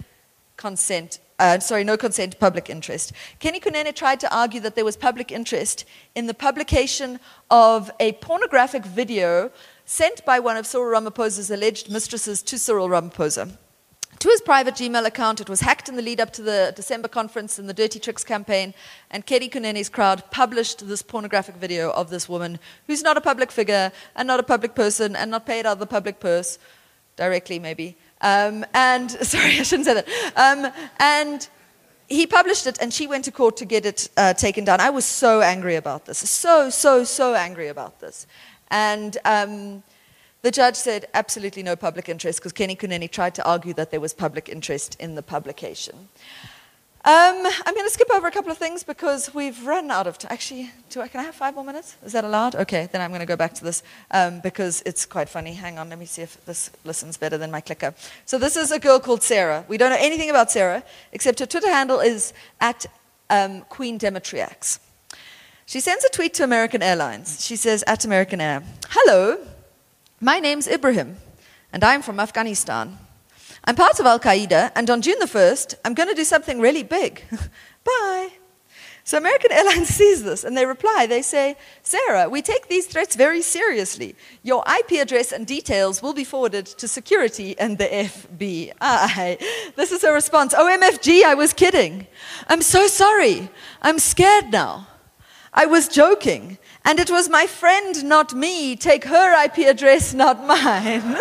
no consent, public interest. Kenny Kunene tried to argue that there was public interest in the publication of a pornographic video sent by one of Cyril Ramaphosa's alleged mistresses to Cyril Ramaphosa. To his private Gmail account, it was hacked in the lead up to the December conference and the Dirty Tricks campaign, and Kenny Kunene's crowd published this pornographic video of this woman who's not a public figure and not a public person and not paid out of the public purse, directly maybe. Sorry, I shouldn't say that. And he published it, and she went to court to get it taken down. I was so angry about this, so angry about this. And the judge said absolutely no public interest because Kenny Kunene tried to argue that there was public interest in the publication. I'm going to skip over a couple of things because we've run out of time. Actually, can I have 5 more minutes? Is that allowed? Okay, then I'm going to go back to this because it's quite funny. Hang on, let me see if this listens better than my clicker. So this is a girl called Sarah. We don't know anything about Sarah, except her Twitter handle is at Queen Demetriax. She sends a tweet to American Airlines. She says, at American Air, "Hello, my name's Ibrahim, and I'm from Afghanistan. I'm part of Al-Qaeda, and on June the 1st, I'm going to do something really big. Bye." So American Airlines sees this, and they reply. They say, "Sarah, we take these threats very seriously. Your IP address and details will be forwarded to security and the FBI." This is her response. "OMFG, I was kidding. I'm so sorry. I'm scared now. I was joking, and it was my friend, not me. Take her IP address, not mine."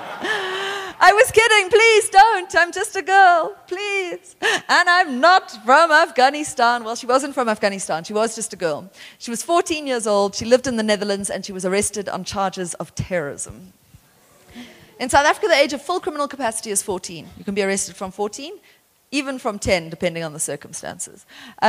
"I was kidding, please don't. I'm just a girl, please. And I'm not from Afghanistan." Well, she wasn't from Afghanistan. She was just a girl. She was 14 years old. She lived in the Netherlands, and she was arrested on charges of terrorism. In South Africa, the age of full criminal capacity is 14. You can be arrested from 14, even from 10, depending on the circumstances.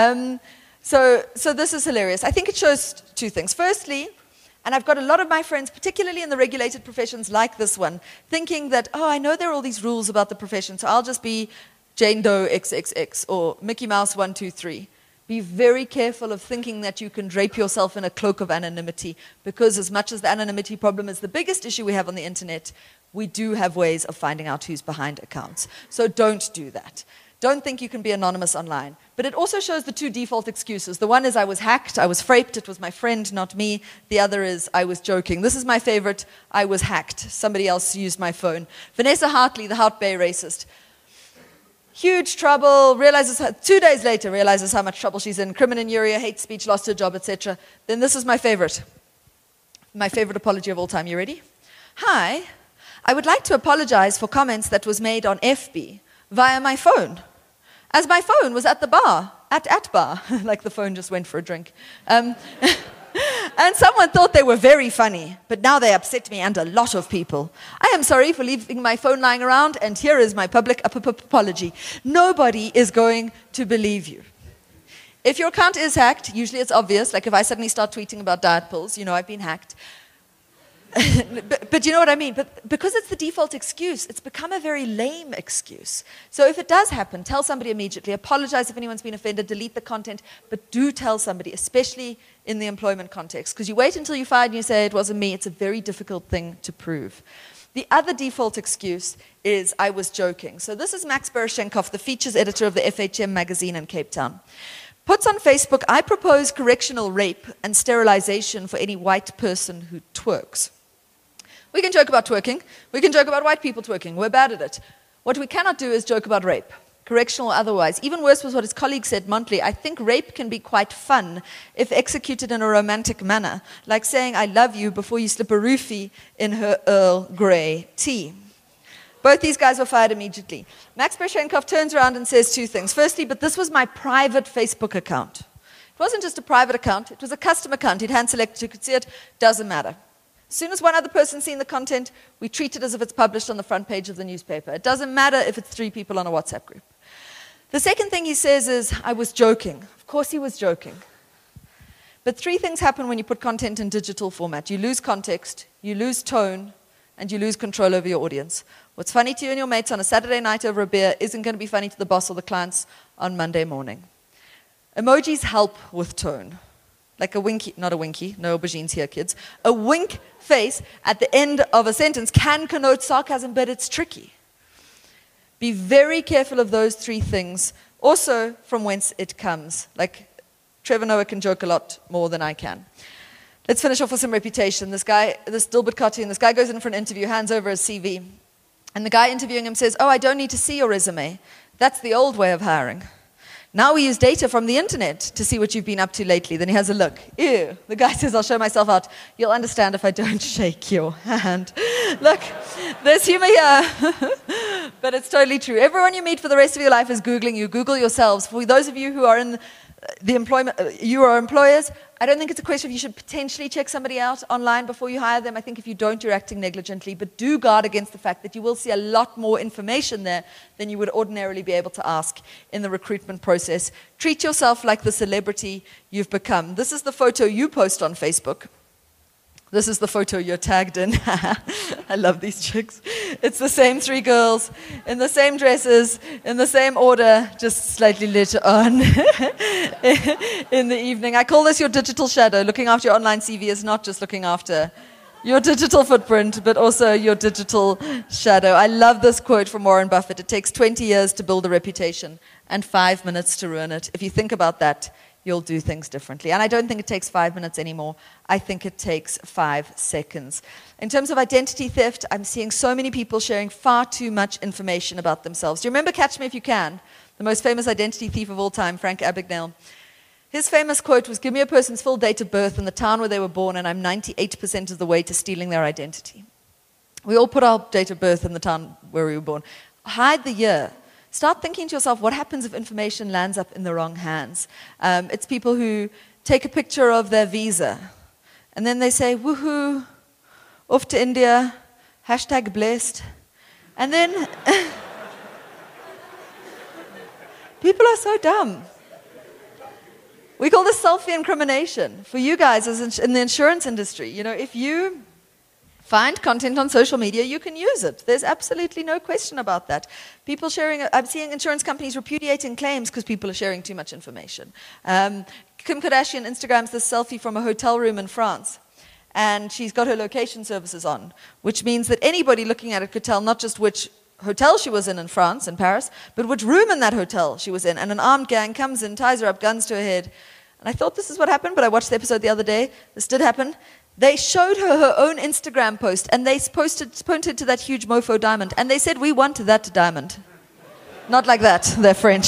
So this is hilarious. I think it shows two things. Firstly, and I've got a lot of my friends, particularly in the regulated professions like this one, thinking that, oh, I know there are all these rules about the profession, so I'll just be Jane Doe XXX or Mickey Mouse 123. Be very careful of thinking that you can drape yourself in a cloak of anonymity, because as much as the anonymity problem is the biggest issue we have on the internet, we do have ways of finding out who's behind accounts. So don't do that. Don't think you can be anonymous online. But it also shows the two default excuses. The one is I was hacked, I was fraped, it was my friend, not me. The other is I was joking. This is my favorite, I was hacked. Somebody else used my phone. Vanessa Hartley, the Hout Bay racist. Huge trouble, 2 days later, realizes how much trouble she's in. Criminuria, hate speech, lost her job, etc. Then this is my favorite apology of all time. You ready? "Hi, I would like to apologize for comments that was made on FB via my phone, as my phone was at the bar, at bar," like the phone just went for a drink. "And someone thought they were very funny, but now they upset me and a lot of people. I am sorry for leaving my phone lying around, and here is my public apology." Nobody is going to believe you. If your account is hacked, usually it's obvious, like if I suddenly start tweeting about diet pills, you know I've been hacked. But you know what I mean? But because it's the default excuse, it's become a very lame excuse. So if it does happen, tell somebody immediately. Apologize if anyone's been offended. Delete the content. But do tell somebody, especially in the employment context. Because you wait until you're fired and you say, "It wasn't me." It's a very difficult thing to prove. The other default excuse is, "I was joking." So this is Max Bereshenkov, the features editor of the FHM magazine in Cape Town. Puts on Facebook, "I propose correctional rape and sterilization for any white person who twerks." We can joke about twerking. We can joke about white people twerking. We're bad at it. What we cannot do is joke about rape, correctional or otherwise. Even worse was what his colleague said, Montley. "I think rape can be quite fun if executed in a romantic manner, like saying 'I love you' before you slip a roofie in her Earl Grey tea." Both these guys were fired immediately. Max Bereshenkov turns around and says two things. Firstly, "But this was my private Facebook account. It wasn't just a private account, it was a custom account. He'd hand-selected, you could see it, doesn't matter. As soon as one other person's seen the content, we treat it as if it's published on the front page of the newspaper. It doesn't matter if it's 3 people on a WhatsApp group. The second thing he says is, I was joking. Of course he was joking. But 3 things happen when you put content in digital format. You lose context, you lose tone, and you lose control over your audience. What's funny to you and your mates on a Saturday night over a beer isn't going to be funny to the boss or the clients on Monday morning. Emojis help with tone. Like a winky, not a winky, no aubergines here, kids. A wink face at the end of a sentence can connote sarcasm, but it's tricky. Be very careful of those 3 things. Also, from whence it comes. Like, Trevor Noah can joke a lot more than I can. Let's finish off with some reputation. This guy, this Dilbert cartoon, this guy goes in for an interview, hands over his CV. And the guy interviewing him says, oh, I don't need to see your resume. That's the old way of hiring. Now we use data from the internet to see what you've been up to lately. Then he has a look. Ew. The guy says, I'll show myself out. You'll understand if I don't shake your hand. Look, there's humor here. But it's totally true. Everyone you meet for the rest of your life is Googling you. Google yourselves. For those of you who are in the employment, you are employers, I don't think it's a question of you should potentially check somebody out online before you hire them. I think if you don't, you're acting negligently. But do guard against the fact that you will see a lot more information there than you would ordinarily be able to ask in the recruitment process. Treat yourself like the celebrity you've become. This is the photo you post on Facebook. This is the photo you're tagged in. I love these chicks. It's the same 3 girls in the same dresses, in the same order, just slightly later on in the evening. I call this your digital shadow. Looking after your online CV is not just looking after your digital footprint, but also your digital shadow. I love this quote from Warren Buffett. It takes 20 years to build a reputation and 5 minutes to ruin it. If you think about that, you'll do things differently. And I don't think it takes 5 minutes anymore. I think it takes 5 seconds. In terms of identity theft, I'm seeing so many people sharing far too much information about themselves. Do you remember Catch Me If You Can? The most famous identity thief of all time, Frank Abagnale. His famous quote was, give me a person's full date of birth and the town where they were born, and I'm 98% of the way to stealing their identity. We all put our date of birth in the town where we were born. Hide the year. Start thinking to yourself, what happens if information lands up in the wrong hands? It's people who take a picture of their visa, and then they say, woohoo, off to India, hashtag blessed. And then, people are so dumb. We call this selfie incrimination. For you guys as in the insurance industry, you know, if you find content on social media, you can use it. There's absolutely no question about that. People sharing, I'm seeing insurance companies repudiating claims because people are sharing too much information. Kim Kardashian Instagrams this selfie from a hotel room in France. And she's got her location services on, which means that anybody looking at it could tell not just which hotel she was in France, in Paris, but which room in that hotel she was in. And an armed gang comes in, ties her up, guns to her head. And I thought this is what happened, but I watched the episode the other day. This did happen. They showed her own Instagram post, and they pointed to that huge mofo diamond, and they said, we want that diamond. Not like that, they're French.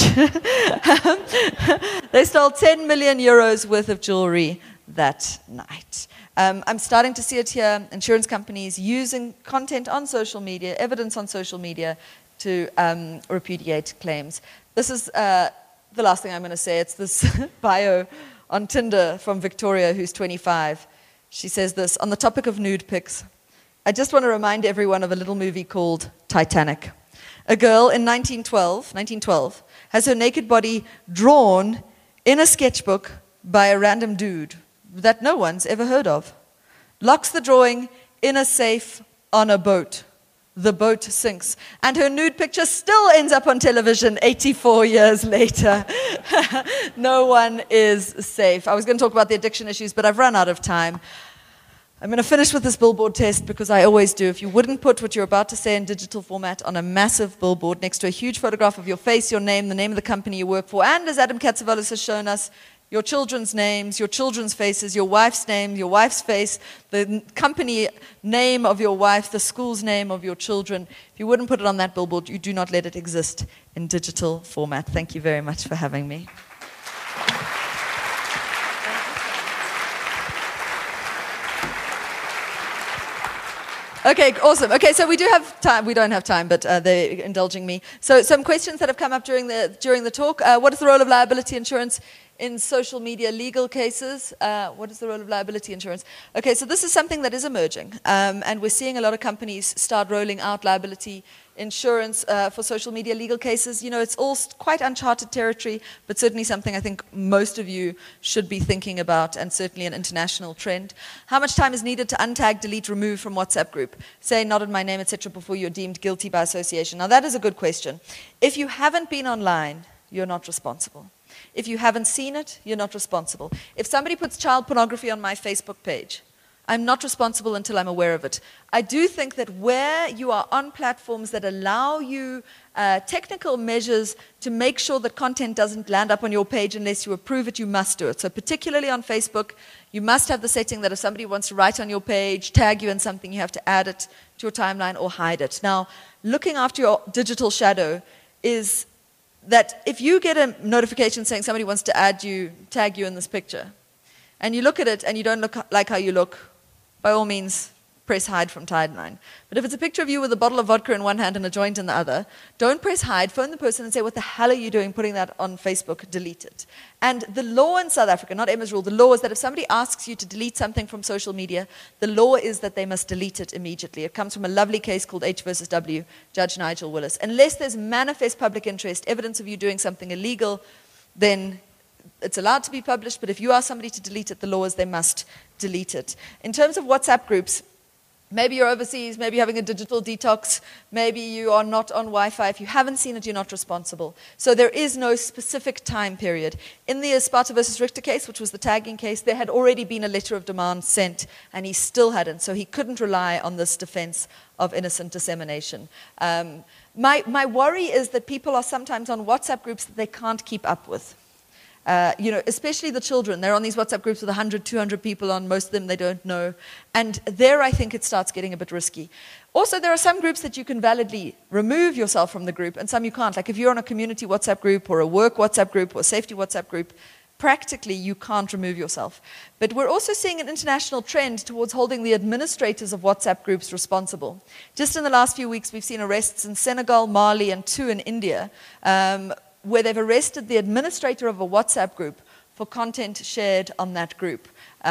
They stole 10 million euros worth of jewelry that night. I'm starting to see it here, insurance companies using content on social media, evidence on social media to repudiate claims. This is the last thing I'm going to say. It's this bio on Tinder from Victoria, who's 25. She says this, on the topic of nude pics, I just want to remind everyone of a little movie called Titanic. A girl in 1912 has her naked body drawn in a sketchbook by a random dude that no one's ever heard of. Locks the drawing in a safe on a boat. The boat sinks. And her nude picture still ends up on television 84 years later. No one is safe. I was going to talk about the addiction issues, but I've run out of time. I'm going to finish with this billboard test because I always do. If you wouldn't put what you're about to say in digital format on a massive billboard next to a huge photograph of your face, your name, the name of the company you work for, and as Adam Katsouvalis has shown us, your children's names, your children's faces, your wife's name, your wife's face, the company name of your wife, the school's name of your children. If you wouldn't put it on that billboard, you do not let it exist in digital format. Thank you very much for having me. Okay, awesome. Okay, so we do have time. We don't have time, but they're indulging me. So some questions that have come up during the talk. What is the role of liability insurance in social media legal cases. What is the role of liability insurance? Okay, so this is something that is emerging, and we're seeing a lot of companies start rolling out liability insurance for social media legal cases. You know, it's all quite uncharted territory, but certainly something I think most of you should be thinking about, and certainly an international trend. How much time is needed to untag, delete, remove from WhatsApp group? Say not in my name, etc., before you're deemed guilty by association. Now that is a good question. If you haven't been online, you're not responsible. If you haven't seen it, you're not responsible. If somebody puts child pornography on my Facebook page, I'm not responsible until I'm aware of it. I do think that where you are on platforms that allow you technical measures to make sure that content doesn't land up on your page unless you approve it, you must do it. So particularly on Facebook, you must have the setting that if somebody wants to write on your page, tag you in something, you have to add it to your timeline or hide it. Now, looking after your digital shadow is that if you get a notification saying somebody wants to add you, tag you in this picture, and you look at it and you don't look like how you look, by all means, press hide from timeline. But if it's a picture of you with a bottle of vodka in one hand and a joint in the other, don't press hide, phone the person and say, what the hell are you doing putting that on Facebook, delete it. And the law in South Africa, not Emma's rule, the law is that if somebody asks you to delete something from social media, the law is that they must delete it immediately. It comes from a lovely case called H versus W, Judge Nigel Willis. Unless there's manifest public interest, evidence of you doing something illegal, then it's allowed to be published, but if you ask somebody to delete it, the law is they must delete it. In terms of WhatsApp groups, maybe you're overseas, maybe you're having a digital detox, maybe you are not on Wi-Fi. If you haven't seen it, you're not responsible. So there is no specific time period. In the Esparta versus Richter case, which was the tagging case, there had already been a letter of demand sent, and he still hadn't, so he couldn't rely on this defense of innocent dissemination. My worry is that people are sometimes on WhatsApp groups that they can't keep up with. You know, especially the children. They're on these WhatsApp groups with 100, 200 people on, most of them they don't know. And there I think it starts getting a bit risky. Also, there are some groups that you can validly remove yourself from the group, and some you can't. Like if you're on a community WhatsApp group, or a work WhatsApp group, or a safety WhatsApp group, practically you can't remove yourself. But we're also seeing an international trend towards holding the administrators of WhatsApp groups responsible. Just in the last few weeks, we've seen arrests in Senegal, Mali, and 2 in India, where they've arrested the administrator of a WhatsApp group for content shared on that group,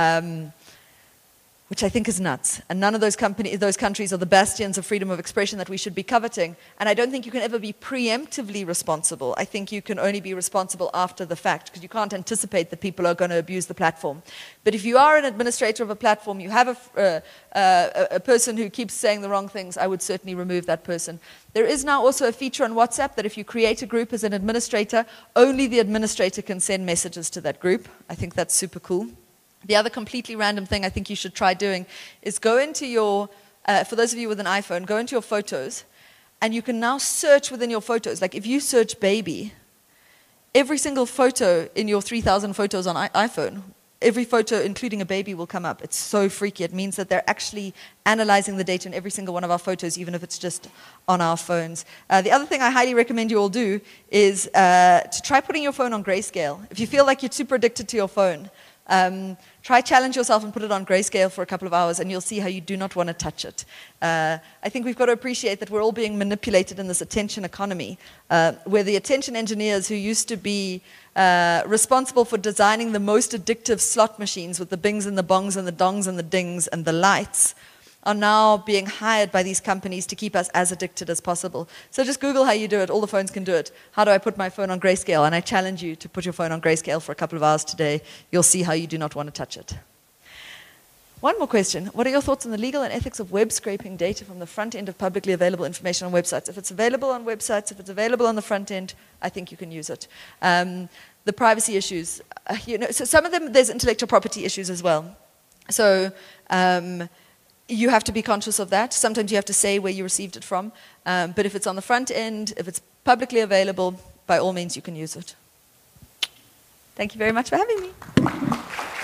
which I think is nuts. And none of those countries are the bastions of freedom of expression that we should be coveting. And I don't think you can ever be preemptively responsible. I think you can only be responsible after the fact, because you can't anticipate that people are going to abuse the platform. But if you are an administrator of a platform, you have a person who keeps saying the wrong things, I would certainly remove that person. There is now also a feature on WhatsApp that if you create a group as an administrator, only the administrator can send messages to that group. I think that's super cool. The other completely random thing I think you should try doing is go into your, for those of you with an iPhone, go into your photos, and you can now search within your photos. Like if you search baby, every single photo in your 3,000 photos on iPhone, every photo, including a baby, will come up. It's so freaky. It means that they're actually analyzing the data in every single one of our photos, even if it's just on our phones. The other thing I highly recommend you all do is to try putting your phone on grayscale. If you feel like you're super addicted to your phone, try challenge yourself and put it on grayscale for a couple of hours, and you'll see how you do not want to touch it. I think we've got to appreciate that we're all being manipulated in this attention economy, where the attention engineers who used to be responsible for designing the most addictive slot machines with the bings and the bongs and the dongs and the dings and the lights are now being hired by these companies to keep us as addicted as possible. So just Google how you do it. All the phones can do it. How do I put my phone on grayscale? And I challenge you to put your phone on grayscale for a couple of hours today. You'll see how you do not want to touch it. One more question. What are your thoughts on the legal and ethics of web scraping data from the front end of publicly available information on websites? If it's available on websites, if it's available on the front end, I think you can use it. The privacy issues, so some of them, there's intellectual property issues as well. So you have to be conscious of that. Sometimes you have to say where you received it from. But if it's on the front end, if it's publicly available, by all means you can use it. Thank you very much for having me.